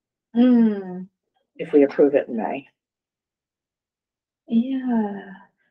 If we approve it in May. Yeah.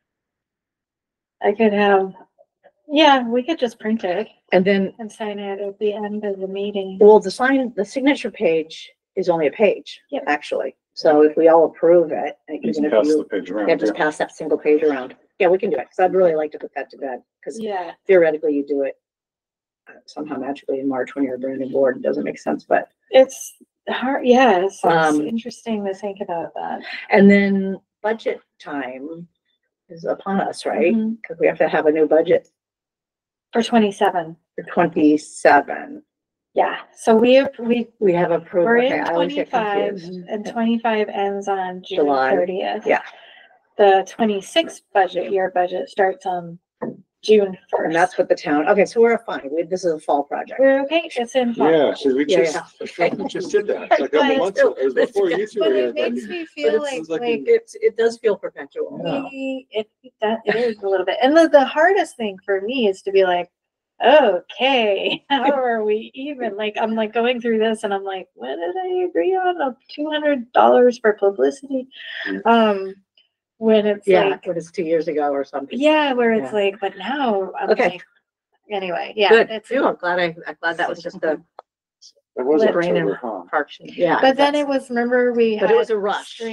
We could just print it and then sign it at the end of the meeting. Well, the signature page is only a page, actually. So if we all approve it, even if pass the page around, just pass that single page around. Yeah, we can do it, because I'd really like to put that to bed, because theoretically you do it somehow magically in March when you're a brand new board. It doesn't make sense, but it's hard. Yes, it's interesting to think about that. And then budget time is upon us, right? Because we have to have a new budget for 27. For 27. Yeah. So we have approved. We're in 25, and 25 ends on June 30th. Yeah. The 26 year budget starts on June 1st. And that's what the town. Okay, so we're fine. This is a fall project. We're okay. It's in fall. Yeah, so we just did that. It's like a couple months ago. It was before you two were here. It makes me feel like it does feel perpetual. It is a little bit. And the hardest thing for me is to be like, okay, how are we even? Like, I'm like going through this, and I'm like, what did I agree on? Of $200 for publicity. When it's when it's 2 years ago or something. Yeah, where it's like, but now I'm like, anyway, good. I'm glad that was just a. It was a brain infarction. Yeah. But then it was. Remember we had. But it was a rush.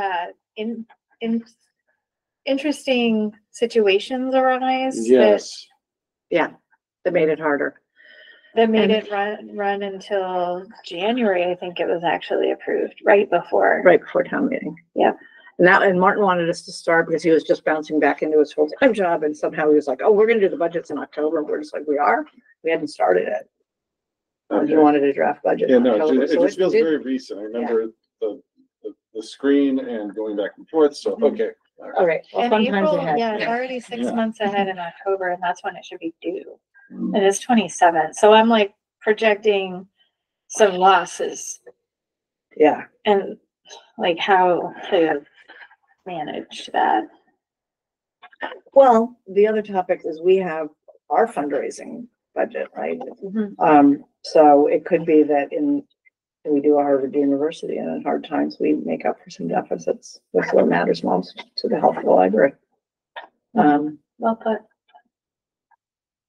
Interesting situations arise. Yes. That made it harder. That made it run until January. I think it was actually approved right before town meeting. Yeah. And Martin wanted us to start because he was just bouncing back into his full-time job, and somehow he was like, "Oh, we're going to do the budgets in October." And we're just like, "We are? We hadn't started it." He wanted a draft budget. Yeah, no, it just feels very recent. I remember the screen and going back and forth. So okay. All right. Well, and April, it's already 6 months ahead in October, and that's when it should be due. And it's 27. So I'm like projecting some losses. Yeah. And like how to manage that. Well, the other topic is we have our fundraising budget, right? So it could be that we do a Harvard University, and in hard times we make up for some deficits. That's what matters most to the health of the library. Well put.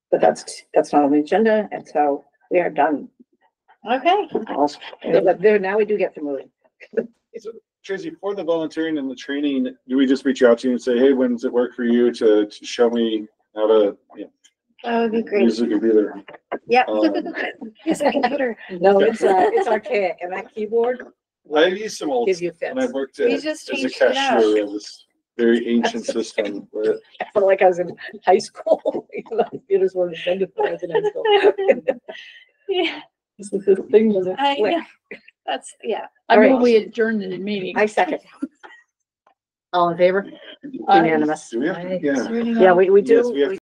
But that's not on the agenda, and so we are done. Okay. Now we do get to moving. Tracy, for the volunteering and the training, do we just reach out to you and say, hey, when does it work for you to show me how to, That would be great. use the computer? Yeah. Um, Use a computer. No, it's archaic, and that keyboard I've used some old, gives you fits. when I worked We as just a changed it out. cashier of this very ancient system. Where I felt like I was in high school. The computers were invented when I was in high school. Yeah, This is the thing, was it? I know. That's, yeah. I All right. move we adjourn the meeting. I second. All in favor? Aye. Unanimous. do we have to, yeah. Yeah, we do. Yes, we have to